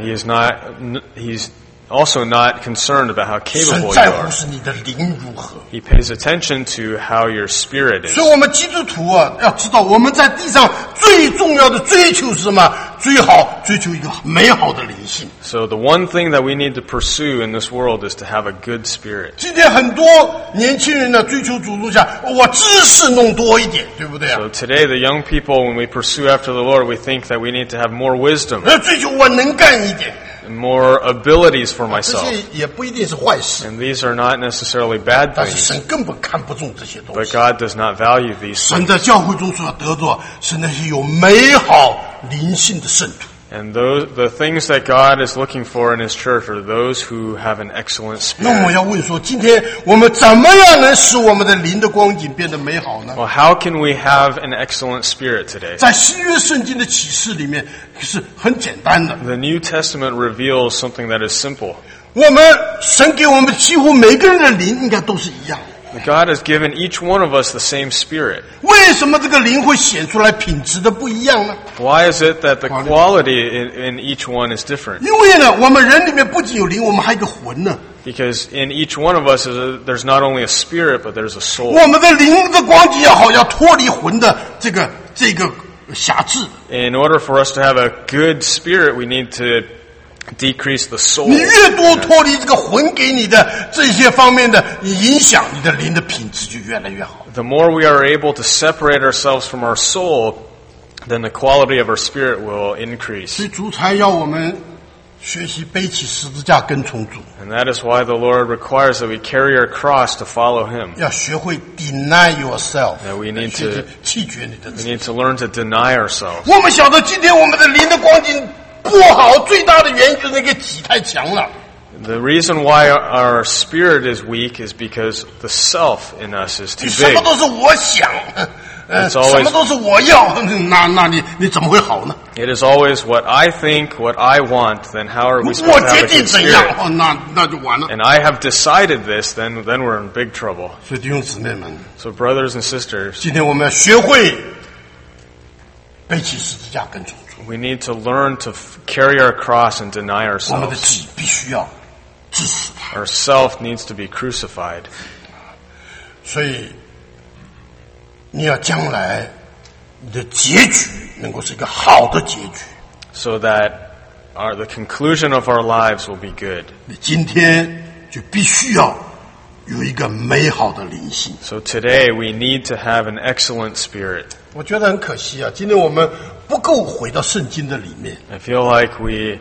he's also not concerned about how 神 capable you 在乎 are. 是你的灵如何。 He pays attention to how your spirit 所 is. 以我们基督徒啊，要知道我们在地上最重要的追求是什么？追求一个美好的灵性。 So the one thing that we need to pursue in this world is to have a good spirit. 今天很多年轻人呢，追求主路下，我知识弄多一点，对不对啊？ So today, the young people, when we pursue after the Lord, we think that we need to have more wisdom 追求我能干一点， and more abilities for 这 myself. 些也不一定是坏事， And these are not necessarily bad 但是 things, 神根本看不重这些东 but 西。 God does not value these 神 things. 在教会中所要得着，是那些有美好灵性的圣徒。 And the things that God is looking for in His church are those who have an excellent 那我 spirit. 要问说，今天我们怎么样能使我们的灵的光景变得美好呢？ Well, how can we have an excellent spirit today? 在新约圣经的启示里面是很简单的。 The New Testament reveals something that is simple. 我们神给我们几乎每个人的灵应该都是一样的。 God has given each one of us the same spirit. 为什么这个灵会显出来品质的不一样呢？ Why is it that the quality in each one is different? 因为呢，我们人里面不仅有灵，我们还有个魂呢。 Because in each one of us, there's not only a spirit, but there's a soul. 我们的灵的光景要好，要脱离魂的这个辖制。 In order for us to have a good spirit, we need to decrease the soul. 你越多脱离这个魂给你的这些方面的影响，你的灵的品质就越来越好。 The more we are able to separate ourselves from our soul, then the quality of our spirit will increase. 所以主才要我们学习背起十字架跟从主， And that is why the Lord requires that we carry our cross to follow Him. 要学会 deny yourself， Yeah, we need 学 to- 习弃绝你的 We 自己。 need to learn to deny ourselves. 我们晓得今天我们的灵的光景不好，最大的原因就是那个己太强了。 The reason why our spirit is weak is because the self in us is too 你什 big. 么都是我想， It's 什 always- 么都是我要，那你怎么会好呢？ It is always what I think, what I want, then how are we 我 supposed to 决 have a 定 good 怎样 spirit? 哦，那就完了。 And I have decided this, then we're in big trouble. 所以弟兄姊妹们， So brothers and sisters, 今天我们要学会背起十字架跟从主， we need to learn to carry our cross and deny 我们的 ourselves. 己必须要致死它。 Our self needs to be crucified. 所以你要将来你的结局能够是一个好的结局。 So that the conclusion of our lives will be good. 你今天就必须要有一个美好的灵性。 So today we need to have an excellent spirit. 我觉得很可惜啊，今天我们不够回到圣经的里面， I feel like we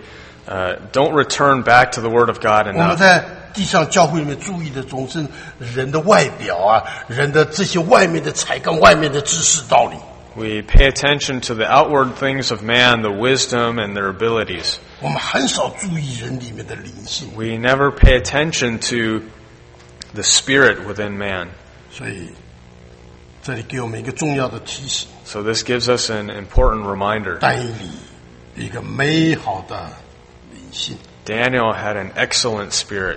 don't return back to the Word of God 我们 enough. 在地上教会里面注意的总是人的外表啊，人的这些外面的才干、外面的知识道理。 We pay attention to the outward things of man, the wisdom and their abilities. 我们很少注意人里面的灵性。 We never pay attention to the spirit within man. 所以这里给我们一个重要的提醒， So this gives us an important reminder. 但以理有一个美好的灵性。 Daniel had an excellent spirit.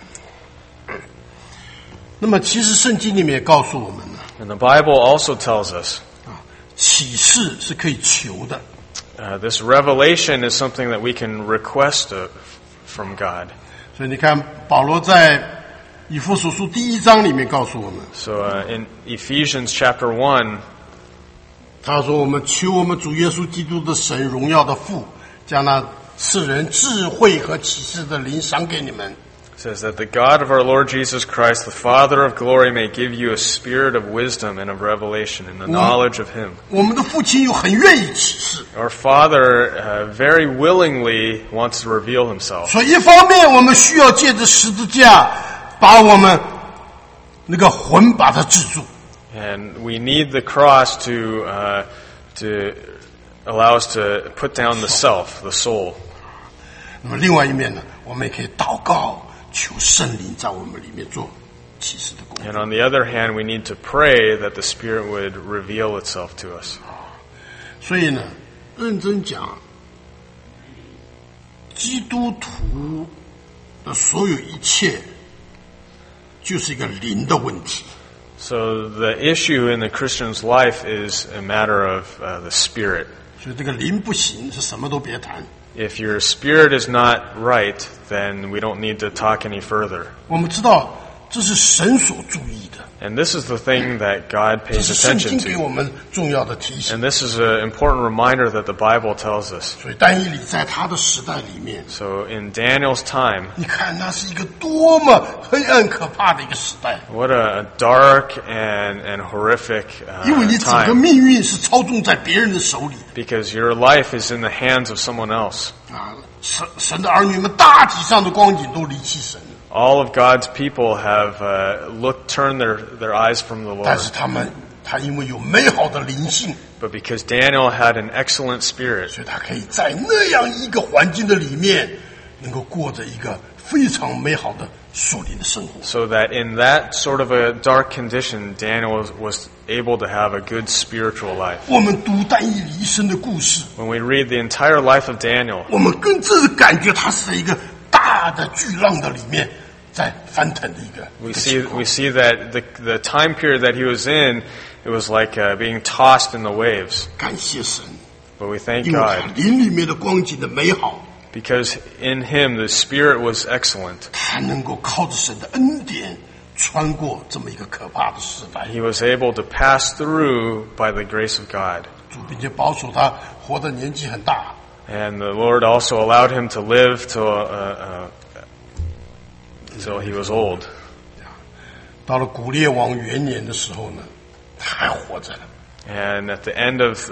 那么其实圣经里面也告诉我们呢， And the Bible also tells us 启示是可以求的。 this revelation is something that we can request from God. 所以你看，保罗在以弗所书第1章里面告诉我们， So in Ephesians chapter 1, 他说：“我们求我们主耶稣基督的神荣耀的父，将那赐人智慧和启示的灵赏给你们。” says that the God of our Lord Jesus Christ, the Father of glory, may give you a spirit of wisdom and of revelation in the knowledge of Him. 我们的父亲又很愿意启示， Our Father very willingly wants to reveal Himself. 所以一方面我们需要借着十字架把我们那个魂把它制住， And we need the cross to allow us to put down the self, the soul. 那么另外一面呢，我们也可以祷告，求圣灵在我们里面做启示的工作。 And on the other hand, we need to pray that the Spirit would reveal itself to us. 所以呢，认真讲，基督徒的所有一切，就是一个灵的问题。 So the issue in the Christian's life is a matter of the Spirit. 所以这个灵不行，是什么都别谈。 If your spirit is not right, then we don't need to talk any further. 我们知道这是神所注意的， And this is the thing that God 这 pays 是圣 attention 经给 to. 我们重要的提醒。 And this is an important reminder that the Bible tells us. 所以但以理在他的时代里面， So in Daniel's time, 你看那是一个多么黑暗可怕的一个时代， what a dark and horrific 因为你整个 time. 命运是操纵在别人的手里 Because your life is in the hands of someone else. 啊！神的儿女们大体上的光景都离弃神了， All of God's people have turned their eyes from the 但 Lord. 是他因为有美好的灵性， But because Daniel had an excellent spirit, 所以他可以在那样一个环境的里面，能够过着一个非常美好的属灵的生活。 so that in that sort of a dark condition, Daniel was able to have a good spiritual life. 我们读但以理一生的故事， When we read the entire life of Daniel, 我们更真的感觉他是在一个大的巨浪的里面在翻腾的一个 we 情况 see that the time period that he was in, it was like being tossed in the waves. 感谢神， But we thank 因为他 God 灵里面的光景的美好， because in him the spirit was excellent. 他能够靠着神的恩典穿过这么一个可怕的时代， He was able to pass through by the grace of God. 主并且保守他活的年纪很大， And the Lord also allowed him to live till he was old. 到了古列王元年的时候呢，他还活着呢。 And at the end of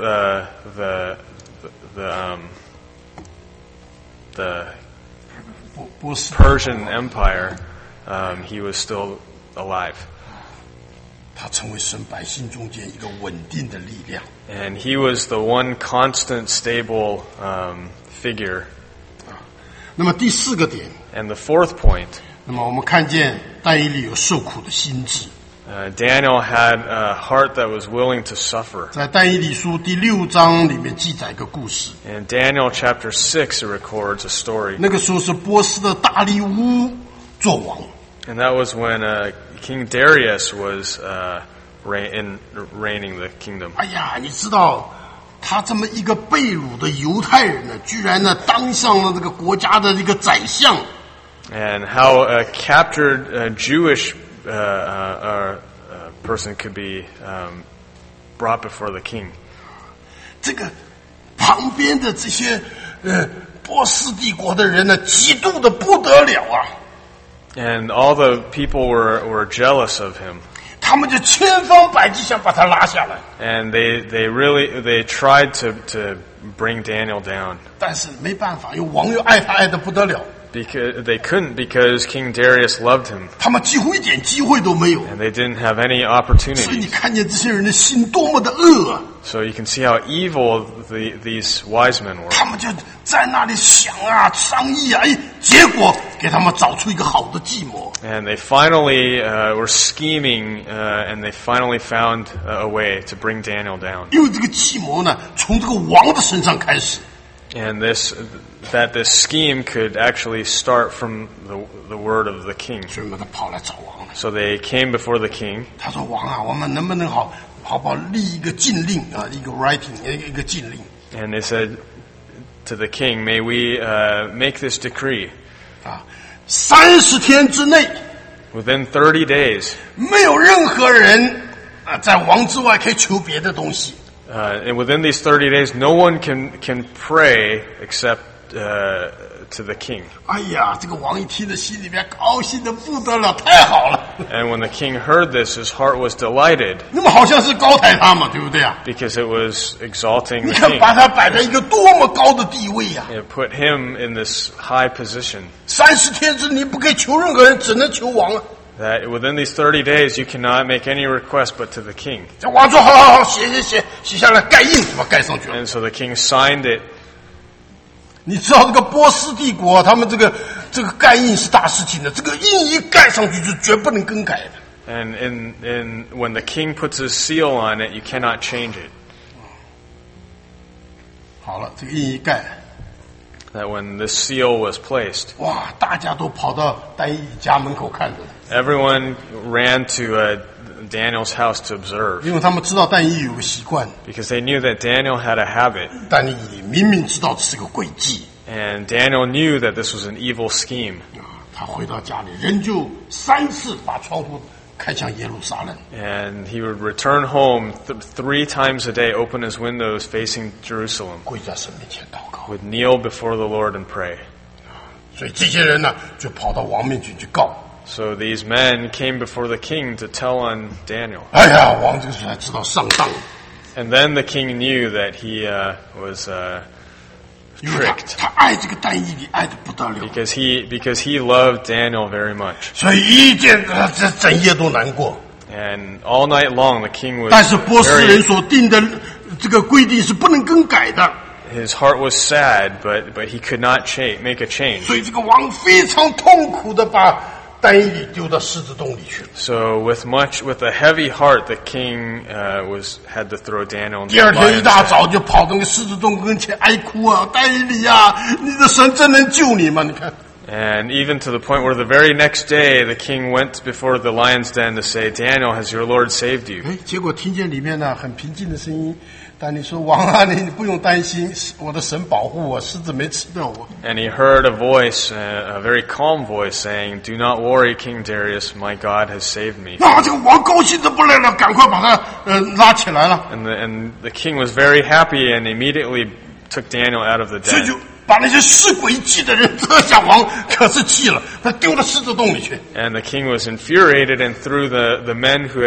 the 波斯 Persian Empire, he was still alive. 他成为神百姓中间一个稳定的力量。 And he was the one constant, stable figure. 那么第四个点， And the fourth point, 那么我们看见但以理有受苦的心智， Daniel had a heart that was willing to suffer. 在但以理书第6章里面记载一个故事。 In Daniel chapter 6, it records a story. 那个时候是波斯的大利乌做王， And that was when King Darius was reigning the kingdom. 哎呀，你知道，他这么一个被掳的犹太人呢，居然呢当上了这个国家的一个宰相。 And how a captured Jewish person could be brought before the king. 这个旁边的这些波斯帝国的人呢，嫉妒的不得了啊！ And all the people were jealous of him. 他们就千方百计想把他拉下来， And they tried to bring Daniel down. 但是没办法，因为王又爱他爱得不得了。 because they couldn't because King Darius loved him, 他们几乎一点机会都没有。 and they didn't have any 所以你 opportunity. 看见这些人的心多么的恶啊！ So you can see how evil these wise men were. 他们就在那里想啊、商议啊，结果给他们找出一个好的计谋。 And they finally were scheming, and they finally found a way to bring Daniel down. 因为这个计谋呢，从这个王的身上开始。 And this scheme could actually start from the word of the king. 所以他跑来找王了。 So they came before the king. 他说：“王啊，我们能不能好不好立一个禁令啊，一个 writing 一个禁令 And they said to the king, may we make this decree? 啊？30天之内， Within 30 days, 没有任何人啊在王之外可以求别的东西。 and within these 30 days, no one can pray except to the king. 哎呀，这个王一听着心里面高兴的不得了，太好了！ And when the king heard this, his heart was delighted 那么好像是高抬他嘛，对不对啊？ because it was exalting 你 the 看， king. 把他摆在一个多么高的地位呀、 It put him in this high position ！30天之内不可以求任何人，只能求王啊！ that within these 30 days, you cannot make any request but to the king. 这王说：“好，写下来，盖印，把盖上去了。” And so the king signed it. 你知道这个波斯帝国，他们这个盖印是大事情的，这个印一盖上去就绝不能更改的。 And when the king puts his seal on it, you cannot change it. 好了，这个印一盖， That when this seal was placed, 哇，大家都跑到单一家门口看着， everyone ran to Daniel's house to observe 因为他们知道但以理有个习惯， because they knew that Daniel had a habit. 但以理明明知道这是个诡计 And Daniel knew that this was an evil scheme. 啊，他回到家里，人就3次把窗户开向耶路撒冷。 And he would return home 3 times a day, open his windows facing Jerusalem, 跪在神面前祷告， would kneel before the Lord and pray. 所以这些人呢，就跑到王面前去告。 So these men came before the king to tell on Daniel. 哎呀，王这个时候才知道上当， And then the king knew that he was 因为 tricked 他爱这个但以理爱得不得了， because he loved Daniel very much. 所以一见这整夜都难过。 And all night long the king was 但是波斯人 very, 所定的这个规定是不能更改的， his heart was sad, but he could not make a change. 所以这个王非常痛苦的把但以理丢到狮子洞里去了。 So with a heavy heart, the king had to throw Daniel into 第二 the 天一 lion's 大 den. 早就跑到那个狮子洞跟前哀哭啊，但以理啊，你的神真能救你吗？你看， And even to the point where the very next day, the king went before the lion's den to say, Daniel, has your Lord saved you? 哎，结果听见里面呢很平静的声音，但你说王啊，你不用担心，我的神保护我，狮子没吃掉我。 And he heard a voice, a very calm voice, saying, Do not worry, King Darius, my God has saved me. 那这个王高兴的不得了，赶快把他拉起来了， And the king was very happy and immediately took Daniel out of the 所以 den. 就把那些施诡计的人这下王可是气了，他丢到狮子洞里去。 And the king was infuriated and threw the men who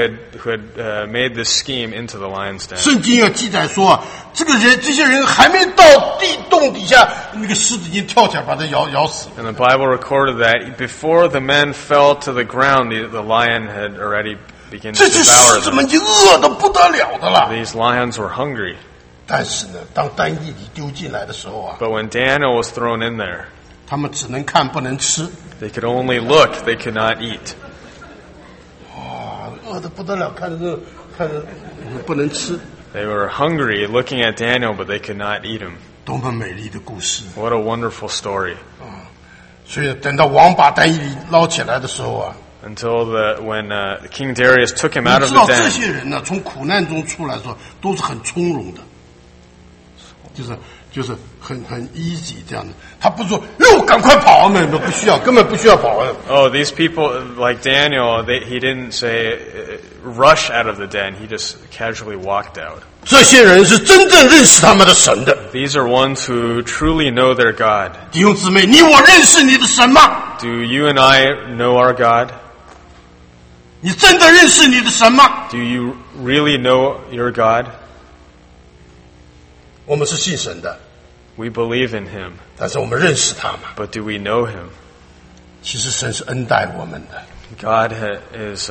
had made this scheme into the lion's den. 圣经有记载说啊，这些人还没到洞底下，那个狮子已经跳起来把他咬死。 And the Bible recorded that before the men fell to the ground, the lion had already begun to 这些 devour 狮子们 them. 已经饿得不得了的了。 These lions were hungry. 但是呢，当但以理丢进来的时候啊， But when Daniel was thrown in there, 他们只能看不能吃， they could only look, they could not eat. 哇，饿得不得了，看着不能吃， They were hungry looking at Daniel, but they could not eat him. 多么美丽的故事！ What a wonderful story. 所以等到王把但以理捞起来的时候啊， Until when King Darius took him 你 out of 知 the 道这 den. 些人呢，从苦难中出来的时候都是很从容的，就是很 easy 这样的。他不是说哟赶快跑，没有不需要，根本不需要跑。 Oh, these people, like Daniel, he didn't say rush out of the den. He just casually walked out. 这些人是真正认识他们的神的。 These are ones who truly know their God. 弟兄姊妹，你我认识你的神吗？ Do you and I know our God? 你真的认识你的神吗？ Do you really know your God? 我们是信神的， We believe in him, 但是我们认识他吗？ but do we know him? 其实神是恩待我们的， God is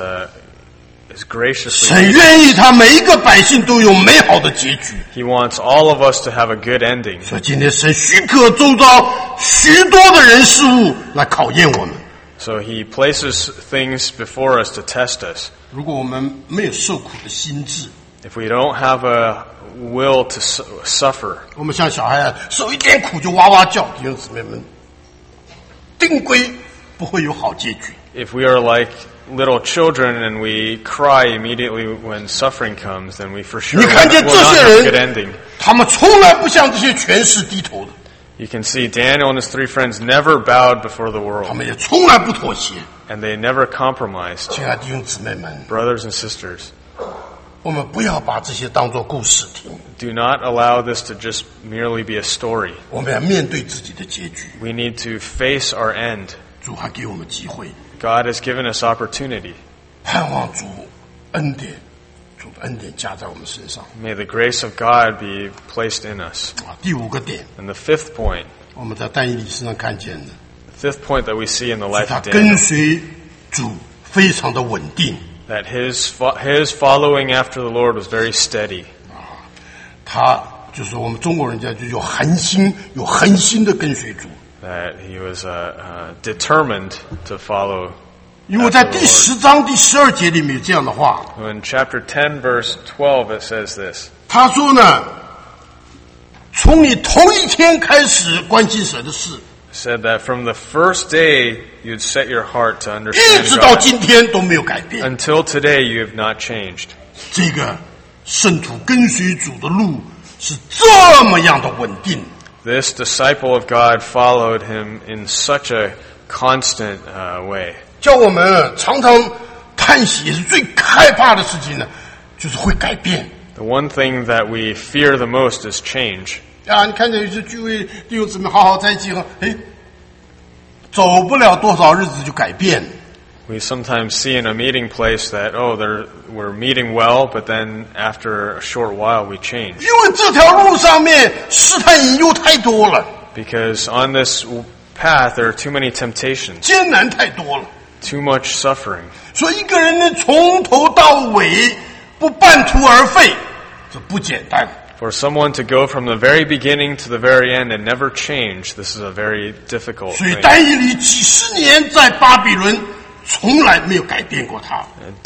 graciously. 神愿意他每一个百姓都有美好的结局。 He wants all of us to have a good ending. 所以今天神许可周遭许多的人事物来考验我们。 So he places things before us to test us. 如果我们没有受苦的心智， If we don't have a will to suffer, 我们像小孩啊，受一点苦就哇哇叫。弟兄姊妹们，定规不会有好结局。 if we are like little children and we cry immediately when suffering comes, then we for sure 你 will 看见 not 这些 have a good 人 ending.， 他们从来不向这些权势低头的， You can see Daniel and his 3 friends never bowed before the 他 world, 们也从来不妥协。 and they never compromised. 亲爱的弟兄姊妹们， Brothers and sisters, 我们不要把这些当作故事听， do not allow this to just merely be a story. 我们要面对自己的结局。 We need to face our end. 主还给我们机会， God has given us opportunity. 盼望主恩典，主的恩典加在我们身上。 May the grace of God be placed in us. 第5个点， And the fifth point, 我们在但以理身上看见的， the fifth point that we see in the 是 life 他 of 跟 Daniel, 随主非常的稳定， that his following after the Lord was very steady. 他就是我们中国人家就有恒心的跟随主。 That he was determined to follow. 因为在第10章第12节里面有这样的话， In chapter 10, verse 12, it says this. 他说呢，从你头一天开始关心神的事， It said that from the first day you'd set your heart to 一 understand 直到 God. 今天都没有改变。 Until today you have not changed. 这个圣徒跟随主的路是这么样的稳定， This disciple of God followed him in such a constant way. 叫我们常常叹息，也是最害怕的事情呢，就是会改变。 The one thing that we fear the most is change. 啊，你看见有些聚会弟兄姊妹好好在一起了，走不了多少日子就改变。 We sometimes see in a meeting place that, we're meeting well, but then after a short while we change. 因为这条路上面试探引诱太多了， Because on this path there are too many temptations, 艰难太多了， too much suffering. 所以一个人呢从头到尾不半途而废，这不简单。 For someone to go from the very beginning to the very end and never change, this is a very difficult 所以 thing. 但以理几十年在巴比伦从来没有改变过他。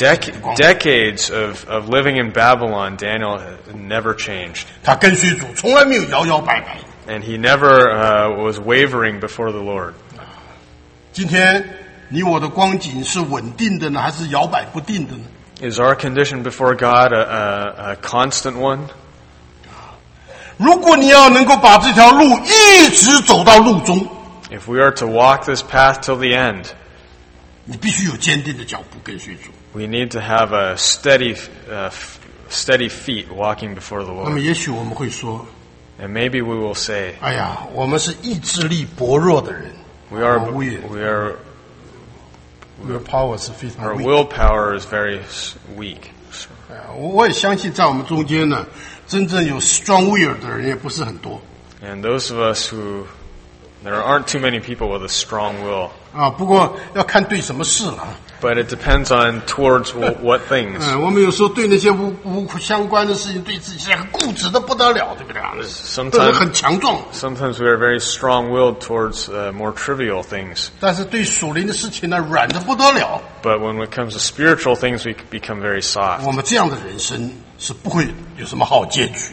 Decades of living in Babylon, Daniel never changed. 他跟随主从来没有摇摇摆摆。 And he never was wavering before the Lord. 今天你我的光景是稳定的呢，还是摇摆不定的呢？ Is our condition before God a constant one? 如果你要能够把这条路一直走到路中， If we are to walk this path till the end, 你必须有坚定的脚步跟随主。 we need to have a steady feet walking before the 那么 Lord. 也许我们会说， And maybe we will say, 哎呀，我们是意志力薄弱的人。 we are, Our power 是非常 our weak。 willpower is very weak. 我也相信在我们中间呢，真正有 strong will 的人也不是很多 And those of us there aren't too many people with a strong will. 啊。不过要看对什么事了。 But it depends on towards what things. 我们有时候对那些无相关的事情，对自己很固执的不得了，对不对啊？都是很强壮。 Sometimes we are very strong-willed towards more trivial things. 但是对属灵的事情呢，软的不得了。 But when it comes to spiritual things, we become very soft. 我们这样的人生是不会有什么好结局。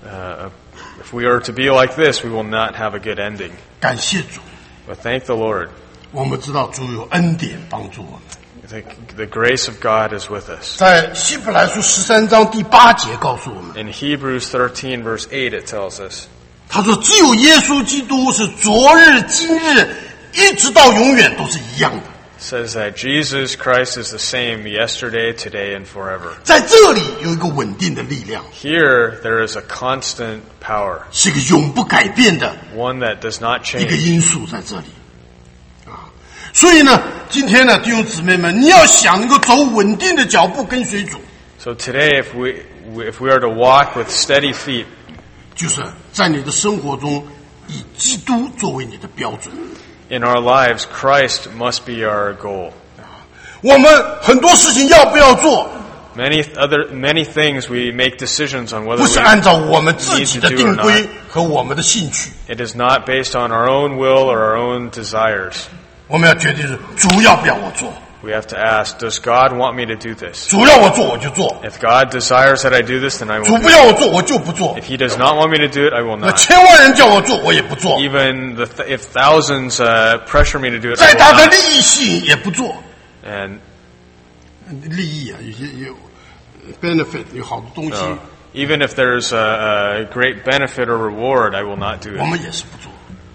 If we are to be like this, we will not have a good ending. 感谢主， But thank the Lord. 我们知道主有恩典帮助我们。 The grace of God is with us. 在希伯来书13章第8节告诉我们， In Hebrews 13, verse 8, it tells us, 他说只有耶稣基督是昨日今日一直到永远都是一样的。 says that Jesus Christ is the same yesterday, today, and forever. 在这里有一个稳定的力量， Here, there is a constant power, 是一个永不改变的 one that does not 一个 change. 因素在这里啊。所以呢，今天呢，弟兄姊妹们，你要想能够走稳定的脚步跟随主， So today, if we are to walk with steady feet, 就是在你的生活中以基督作为你的标准。 In our lives, Christ must be our goal. 我们很多事情要不要做， Many things we make decisions on whether 不是按照我们自 we 己 need 的 to do 定 or 规 not. 和我们的兴趣， It is not based on our own will or our own desires. 我们要决定是主要不要我做， We have to ask, does God want me to do this? 主要我做我就做， If God desires that I do this, then I 主 will 不 do 要我做我就不做 it. If He does not want me to do it, I will 那 not. 千万人叫我做我也不做， Even if thousands pressure me to do it, 再 I 大 will 的 not. 利益吸引也不做。 And 利益啊，有些有 benefit， 有好多东西， even if there's a great benefit or reward, I will not do 我 it. 们也是不做，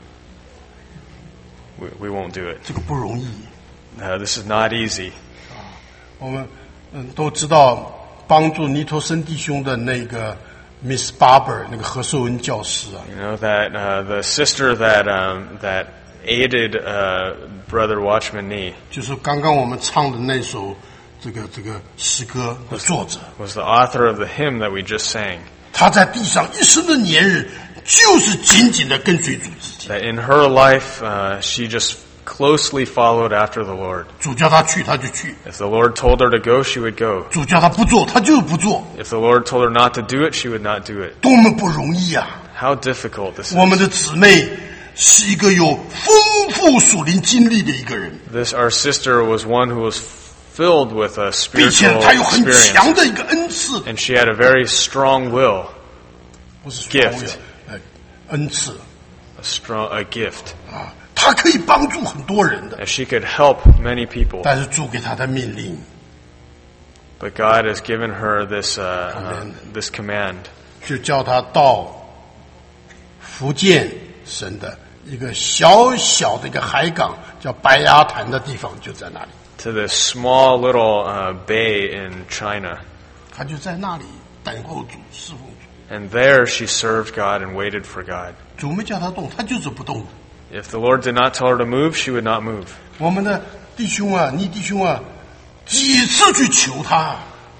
We won't do it. 这个不容易。 This is not easy. 我们都知道帮助尼托森弟兄的那个 Miss Barber 那个何寿恩教师啊， You know that the sister that aided Brother Watchman Nee 就是刚刚我们唱的那首这个诗歌的作者， was the author of the hymn that we just sang. 他在地上一生的年日就是紧紧的跟随主自己， That in her life, she just closely followed after the Lord. 主叫他去他就去， If the Lord told her to go, she would go. 主叫他不做他就不做， If the Lord told her not to do it, she would not do it. 多么不容易啊！ How difficult this 我们 is. 的姊妹是一个有丰富属灵经历的一个人， Our sister was one who was filled with a 并且 spiritual 她有很 experience. 强的一个恩赐， And she had a very strong will, 不是说 gift 恩赐 a gift. 啊，她可以帮助很多人的， And she could help many people. 但是主给她的命令， But God has given her this this command. 就叫她到福建省的一个小小的一个海港，叫白鸭潭的地方，就在那里， To this small little bay in China. 她就在那里等候主，侍奉主。 And there she served God and waited for God. 主没叫她动，她就是不动。 If the Lord did not tell her to move, she would not move. 我们的弟兄啊，你弟兄啊，几次去求他，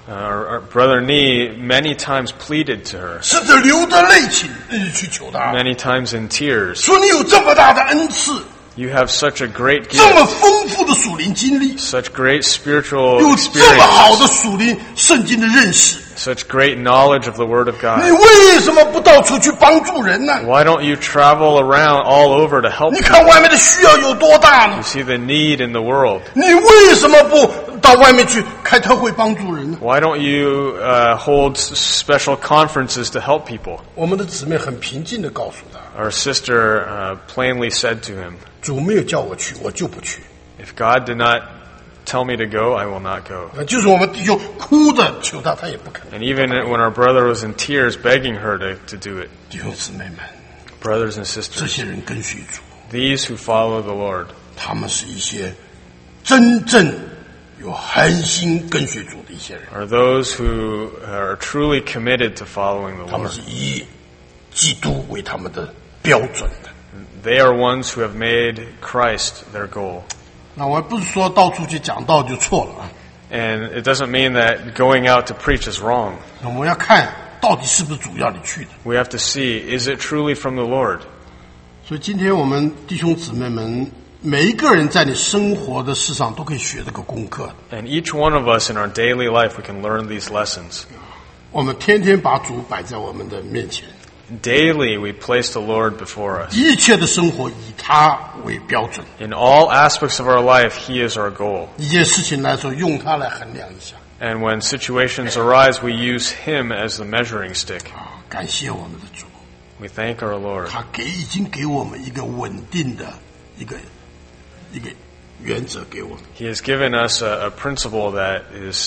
Our brother Nee many times pleaded to her, 甚至流着泪去求他， many times in tears. 说你有这么大的恩赐， You have such a great 这么 gift, 丰富的属灵经历， such great spiritual 有这么好 experience, 的属灵圣经的认识， such great knowledge of the Word of 你 God. 为什么不到处去帮助人呢？ Why don't you travel around all over to help 你 people? 看外面的需要有多大呢 You？see the need in the world. 你为什么不到外面去开特会帮助人呢？ Why don't you hold special conferences to help people? 我们的姊妹很平静地告诉他， Our sister plainly said to him, 主没有叫我去，我就不去。 if God did not tell me to go, I will not go. 就是我们弟兄哭着求他，他也不肯。 And even when our brother was in tears begging her to do it, 弟兄姊妹们， brothers and 这 sisters, 些人跟随主， these who follow the Lord, 他们是一些真正有恒心跟随主的一些人， are those who are truly committed to following the 他们 Lord. 是以基督为他们的标准的。 They are ones who have made Christ their goal. 那我不是说到处去讲道就错了啊， And it doesn't mean that going out to preach is wrong. 那我们要看到底是不是主要你去的。 We have to see, is it truly from the Lord? 所以今天我们弟兄姊妹们，每一个人在你生活的事上都可以学这个功课。 And each one of us in our daily life, we can learn these lessons. 我们天天把主摆在我们的面前， Daily, we place the Lord before us. 一切的生活以他为标准。 In all aspects of our life, He is our goal. 一件事情来说，用它来衡量一下。 And when situations arise, we use Him as the measuring stick. 感谢我们的主， We thank our Lord. 他已经给我们一个稳定的一个原则给我们， He has given us a principle that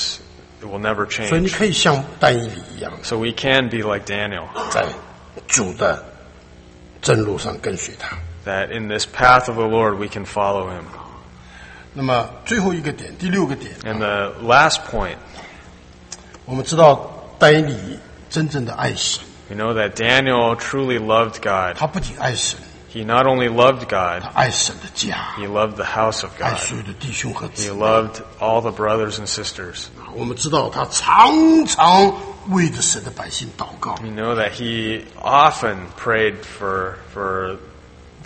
will never 所以你 change. 可以像但以理一样， So we can be like Daniel, 在主的正路上跟随他。 that in this path of the Lord, we can follow Him. 那么最后一个点，第六个点， And the last point, 我们知道但以理真正的爱神， we know that Daniel truly loved God. 他不仅爱神， He not only loved God, 他爱神的家， he loved the house of 爱 God. 所有的弟兄和 He 姊妹。 loved all the brothers and sisters. 我们知道他常常为着神的百姓祷告， We know that he often prayed for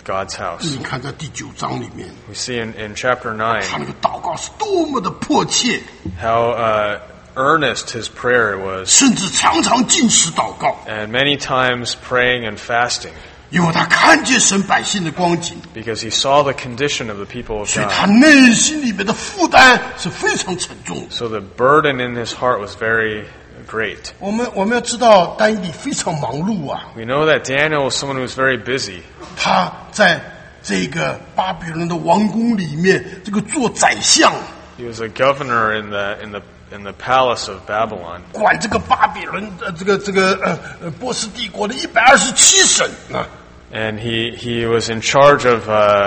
God's house. 你看在第9章里面， We see in chapter 9 他那个祷告是多么的迫切， how earnest his prayer was, 甚至常常禁食祷告， and many times praying and fasting, 因为他看见神百姓的光景， because he saw the condition of the people of 所以他 God. 内心里面的负担是非常沉重的。 So the burden in his heart was very great. 我们要知道，但以理非常忙碌啊， We know that Daniel was someone who was very busy. 他在这个巴比伦的王宫里面，这个做宰相， He was a governor in the palace of Babylon. 管这个巴比伦波斯帝国的127省啊。 And he was in charge of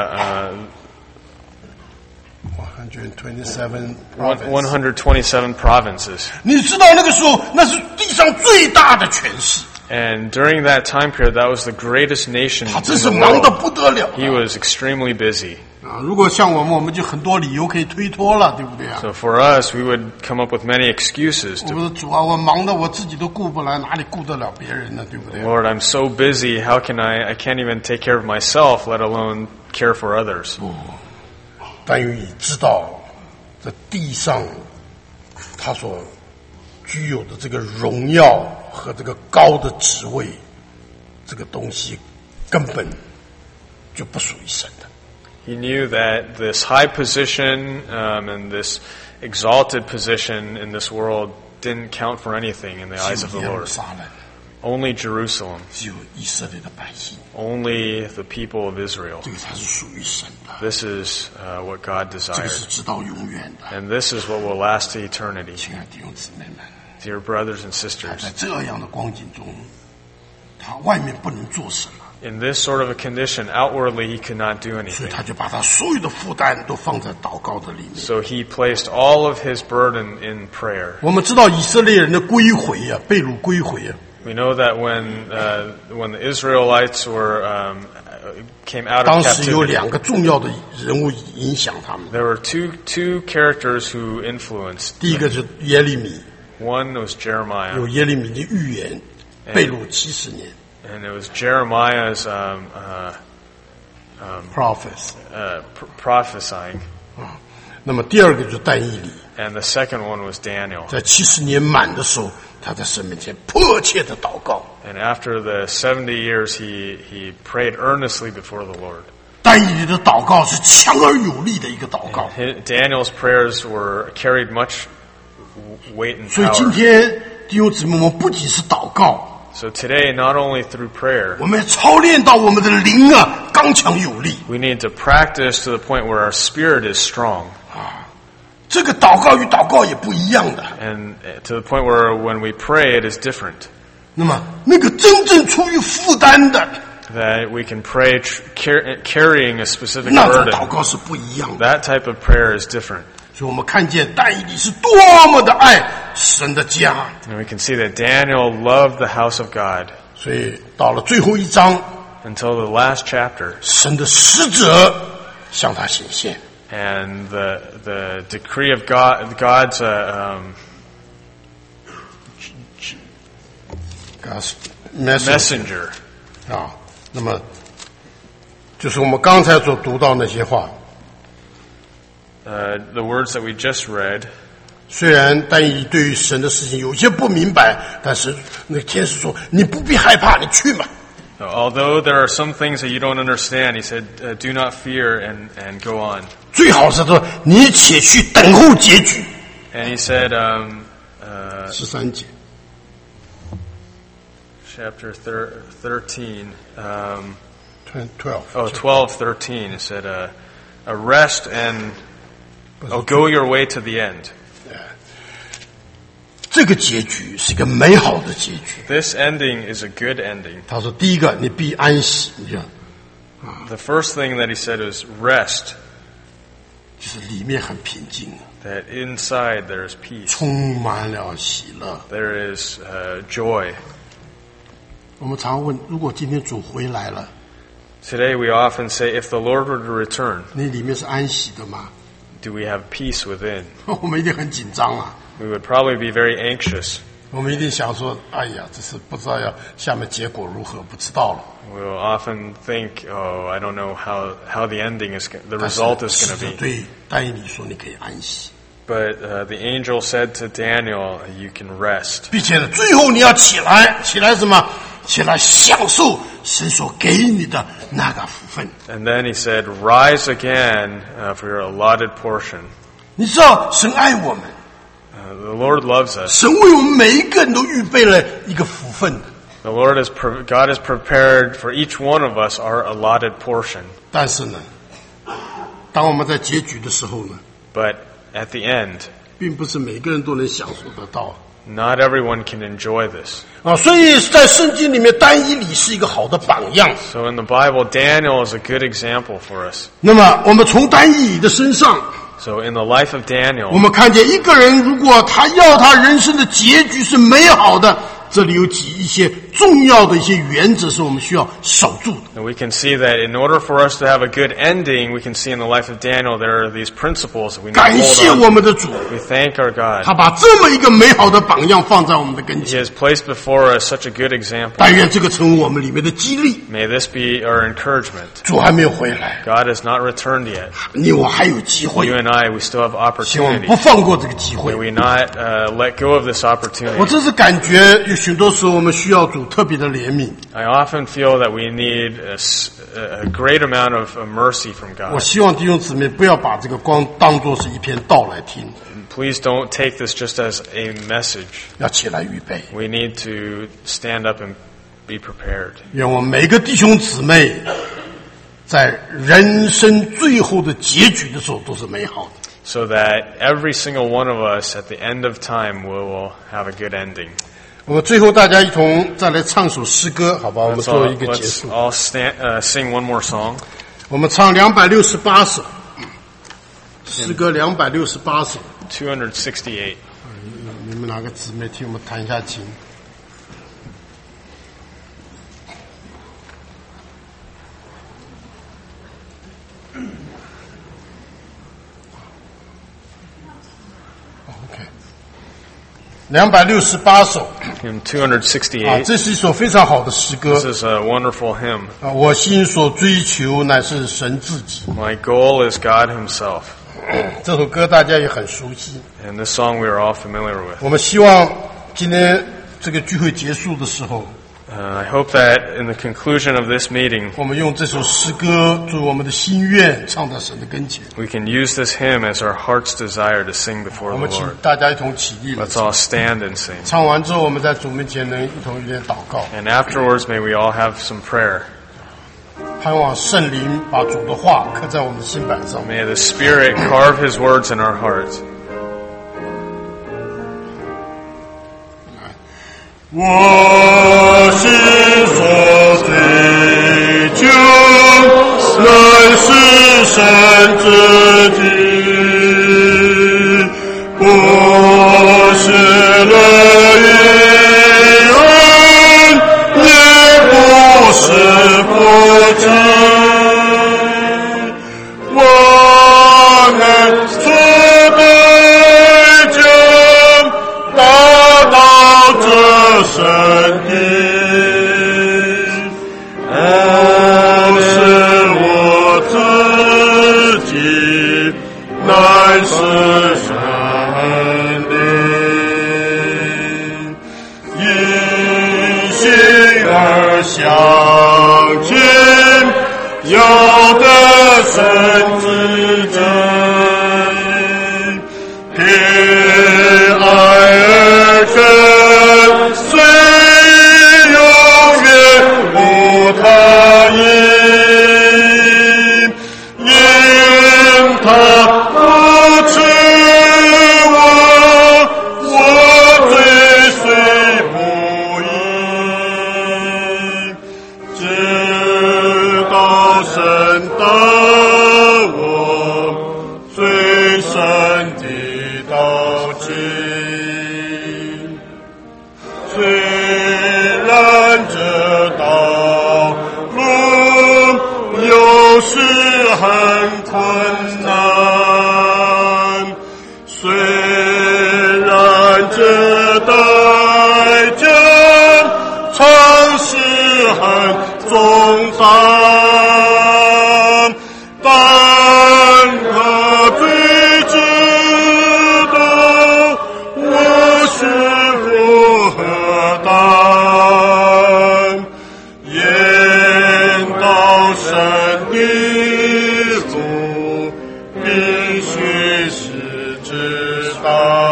127 127 provinces. 你知道那个时候那是地上最大的权势， And during that time period, that was the greatest nation 他 in 真是 the 忙得 world. 不得了 He was extremely busy. 啊！如果像我们就很多理由可以推脱了，对不对啊？ So for us, we would come up with many excuses 我 to, 们说主啊，我忙得我自己都顾不来，哪里顾得了别人呢？对不对？ Lord, I'm so busy, how can I can't even take care of myself, let alone care for others. 但愿你知道，这地上他所具有的这个荣耀和这个高的职位，这个东西根本就不属于神的。 He knew that this high position and this exalted position in this world didn't count for anything in the eyes of 只 the 有耶路 Lord. 撒冷， Only Jerusalem, 只有以色列的百姓， only the people of Israel. 这个才是属于神的， This is what God 这个 desired. 是直到永远的。 And this is what will last to eternity. 亲爱的弟兄姊妹们， Dear brothers and 他 sisters, 在这样的光景中，他外面不能做什么， in this sort of a condition, outwardly he could not do 所以 anything. 他就把他所有的负担都放在祷告的里面。 So he placed all of his burden in prayer. 我们知道以色列人的归回啊，被掳归回啊， We know that when the Israelites came out 当 of 时有 captivity, 2个重要的人物影响他们。 there were two characters who influenced. 第一个是耶利米， One was Jeremiah, 有耶利米的预言，被掳70年 and it was Jeremiah's ，prophets。 prophesying, 那么第二个就是但以理， and the second one was Daniel. 在70年满的时候，他在神面前迫切的祷告。 And after the 70 years, he prayed earnestly before the Lord. 但以理的祷告是强而有力的一个祷告。 Daniel's prayers carried much weight and 所以今 power. 天弟兄姊妹，我们不仅是祷告， So today, not only through prayer, 我们要操练到我们的灵啊刚强有力。 we need to practice to the point where our spirit is strong. 这个祷告与祷告也不一样的。 And to the point where when we pray, it is different. 那么那个真正出于负担的 That we can pray carrying a specific 那种 burden. 祷告是不一样的。 That type of prayer is different. 所以我们看见但以理是多么的爱神的家。 And we can see that Daniel loved the house of God 所以到了最后一章， until the last chapter. 神的使者向他显现。 And the decree of God's messenger. 啊，那么就是我们刚才所读到那些话。 The words that we just read, 虽然但以理对于神的事情有些不明白，但是那个天使说：“你不必害怕，你去嘛。” although there are some things that you don't understand, he said, do not fear and go on. 最好是说你且去等候结局。 And he said, 13节， chapter 13, 12 12:13, it said, rest and go your way to the end. 这个结局是一个美好的结局。 This ending is a good ending. 他说：“第一个，你必安息。你看， The first thing that he said was rest, 就是里面很平静， that inside there is peace, 充满了喜乐。 there is joy. 我们常问：如果今天主回来了， Today we often say, if the Lord were to return, 你里面是安息的吗？ do we have peace within? 我们一定很紧张啊！ We would probably be very anxious. 我们一定想说，哎呀，这是不知道要下面结果如何，不知道了。 We'll often think, oh, I don't know how the ending is, the result is going to be. 对但以理说，你可以安息。 But the angel said to Daniel, you can rest. 并且呢，最后你要起来什么？起来享受神所给你的那个福分。 And then he said, rise again for your allotted portion. 你知道神爱我们。 The Lord loves us. 神为我们每一个人都预备了一个福分。 God has prepared for each one of us our allotted portion. 但是呢，当我们在结局的时候呢 But at the end, 并不是每个人都能享受得到。 Not everyone can enjoy this. 所以在圣经里面，但以理是一个好的榜样。 So in the Bible, Daniel is a good example for us. 那么我们从但以理的身上， So in the life of Daniel, 我们看见一个人如果他要他人生的结局是美好的，这里有一些重要的一些原则是我们需要守住的。 And we can see that in order for us to have a good ending, we can see in the life of Daniel there are these principles that we need to 感谢 hold 我 on. 们的主， We thank our God. 他把这么一个美好的榜样放在我们的跟 He 前。 has placed before us such a good example. 但愿这个成为我们里面的激励。 May this be our encouragement. 主还没有回来， God has not returned yet. 你我还有机会 You，and I, we still have 希望 opportunity. 不放过这个机会 May。we not let go of this 我 opportunity. 真是感觉有许多时候我们需要主特别的怜悯。 I often feel that we need a great amount of mercy from 我 God. 希望弟兄姊妹不要把这个光当作是一篇道来听， Please don't take this just as a message. 要起来预备。 We need to stand up and be prepared. 愿我们每个弟兄姊妹在人生最后的结局的时候都是美好的。 So that every single one of us at the end of time will have a good ending. 我们最后大家一同再来唱首诗歌，好吧？我们 Let's 作为一个结 let's 束， all sing one more song. 我们唱268首，诗歌268首。 268. 你们哪个姊妹替我们弹一下琴？268首 Hymn 268. 这是一首非常好的诗歌 This is a wonderful hymn. 我心所追求乃是神自己。 My goal is God Himself. 这首歌大家也很熟悉。 And this song we are all familiar with. 我们希望今天这个聚会结束的时候， I hope that in the conclusion of this meeting, 我们用这首诗歌作为我们的心愿，唱到神的跟前。 we can use this hymn as our heart's desire to sing 我 before 们 the 请 Lord. 大家一同起立来 Let's all stand and sing. 唱完之后，我们在主面前能一同有点祷告， And afterwards, may we all have some prayer. 盼望圣灵把主的话刻在我们的心板上。 May the Spirit carve His words in our hearts. 我心所追求，乃是神自己，不是人恩，也不是不义。我们所对将达到这圣地，不是我自己，乃是神灵。因信而相信，有的神之真，凭爱而跟随，永远无他因，因他扶持我，我追随不移，直到神到我最深的道尽。虽然这道路有时很困难，虽然这道颂赞，但可最知道我是如何担，言道神的路，必须是知道。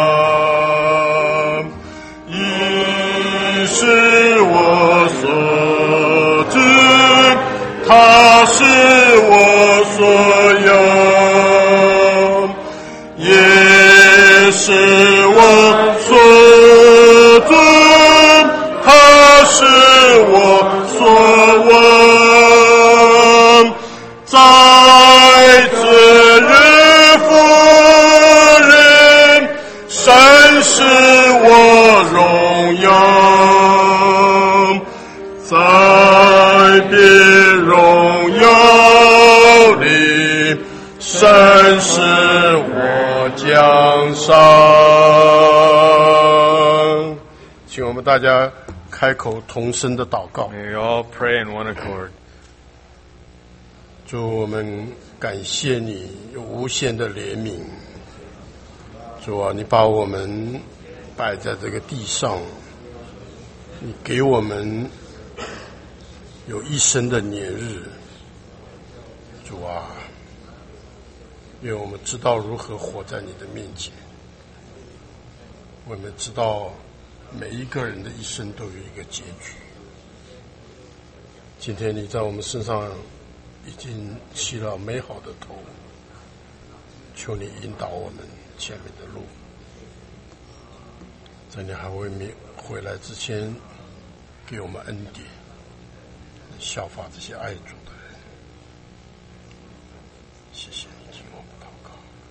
是我所知，他是我所有，也是我所尊，他是我所问，在此日复日，神是我荣耀，在别荣耀里，神是我江山。请我们大家开口同声的祷告。 May we all pray in one accord. 主，我们感谢你有无限的怜悯。主啊，你把我们摆在这个地上，你给我们有一生的年日。主啊，愿我们知道如何活在你的面前。我们知道每一个人的一生都有一个结局。今天你在我们身上已经起了美好的头，求你引导我们前面的路，在你还未回来之前，给我们恩典，效法这些爱主的人。谢谢你听我们祷告。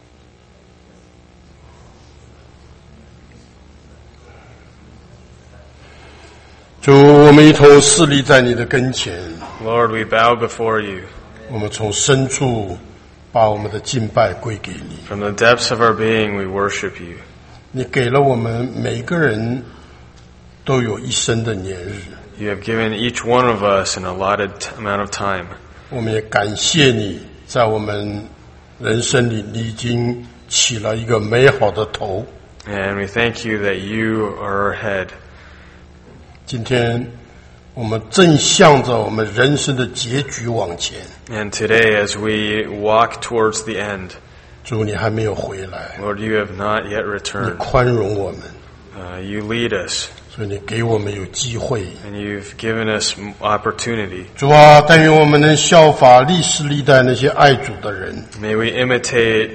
主，我们一同侍立在你的跟前。 Lord, we bow before you. 我们从深处把我们的敬拜归给你。 From the depths of our being, we worship you. 你给了我们每一个人都有一生的年日。 You have given each one of us an allotted amount of time. 我们也感谢你，在我们人生里，你已经起了一个美好的头。 And we thank you that you are our head. 今天我们正向着我们人生的结局往前。 And today, as we walk towards the end, 主，你还没有回来， Lord, you have not yet 你 returned. 宽容我们， You lead us, 所以你给我们有机会。 and you've given us opportunity. 主啊，但愿我们能效法历世历代那些爱主的人。 May we imitate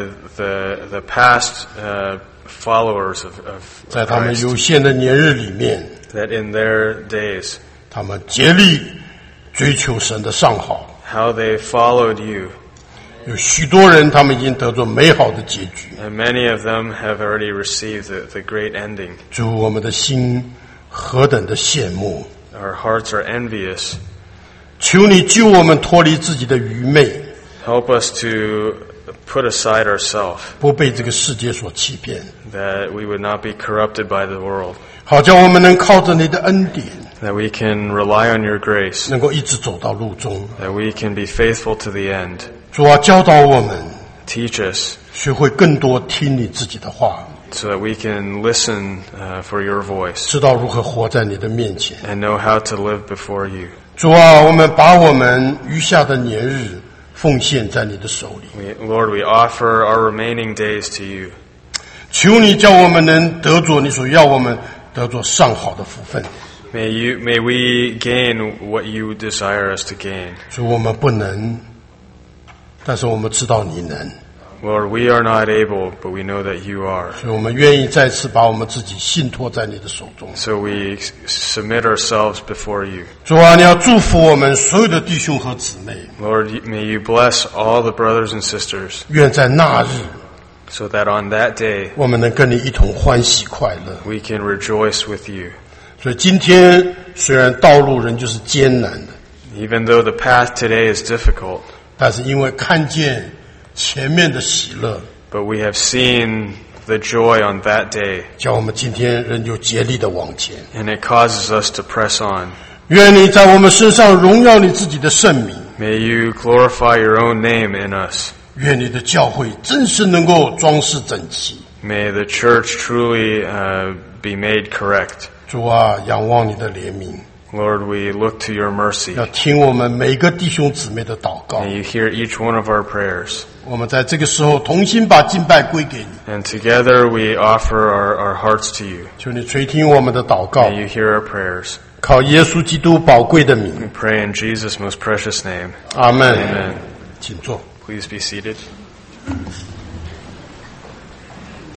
the past followers of 在他们 Christ, 有限的年日里面， that in their days, 他们竭力追求神的上好。 how they followed you, 有许多人，他们已经得着美好的结局。 and many of them have already received the great ending. 主，我们的心何等的羡慕！ Our hearts are envious. 求你救我们脱离自己的愚昧， Help us to put aside ourselves, 不被这个世界所欺骗， that we would not be corrupted by the world, 好叫我们能靠着你的恩典， that we can rely on your grace, 能够一直走到路中。 that we can be faithful to the end. 主啊，教导我们， Teach us 学会更多听你自己的话， so that we can listen for your voice 知道如何活在你的面前。 and know how to live before you. 主啊，我们把我们余下的年日奉献在你的手里， Lord, we offer our remaining days to you. 求你叫我们能得着你所要我们得着上好的福分。 May we gain what you desire us to gain. 主，我们不能，但是我们知道你能， Lord, we are not able, but we know that you are. 所以我们愿意再次把我们自己信托在你的手中。 So we submit ourselves before you. 主啊，你要祝福我们所有的弟兄和姊妹， Lord, may you bless all the brothers and sisters 愿在那日 so that on that day 我们能跟你一同欢喜快乐。 we can rejoice with you. 所以今天虽然道路仍旧是艰难的， Even though the path today is difficult, 但是因为看见前面的喜乐， but we have seen the joy on that day, 叫我们今天仍旧竭力的往前。 and it causes us to press on. 愿你在我们身上荣耀你自己的圣名， May you glorify your own name in us. 愿你的教会真是能够装饰整齐。 May the church truly be made correct. 主啊，仰望你的怜悯， Lord, we look to your mercy. 要听我们每个弟兄姊妹的祷告。 May you hear each one of our prayers. 我们在这个时候同心把敬拜归给你， And together we offer our hearts to you. 求你垂听我们的祷告， May you hear our prayers. 靠耶稣基督宝贵的 We 名， pray in Jesus' most precious name. 阿门。 Amen. 请坐。 Please be seated.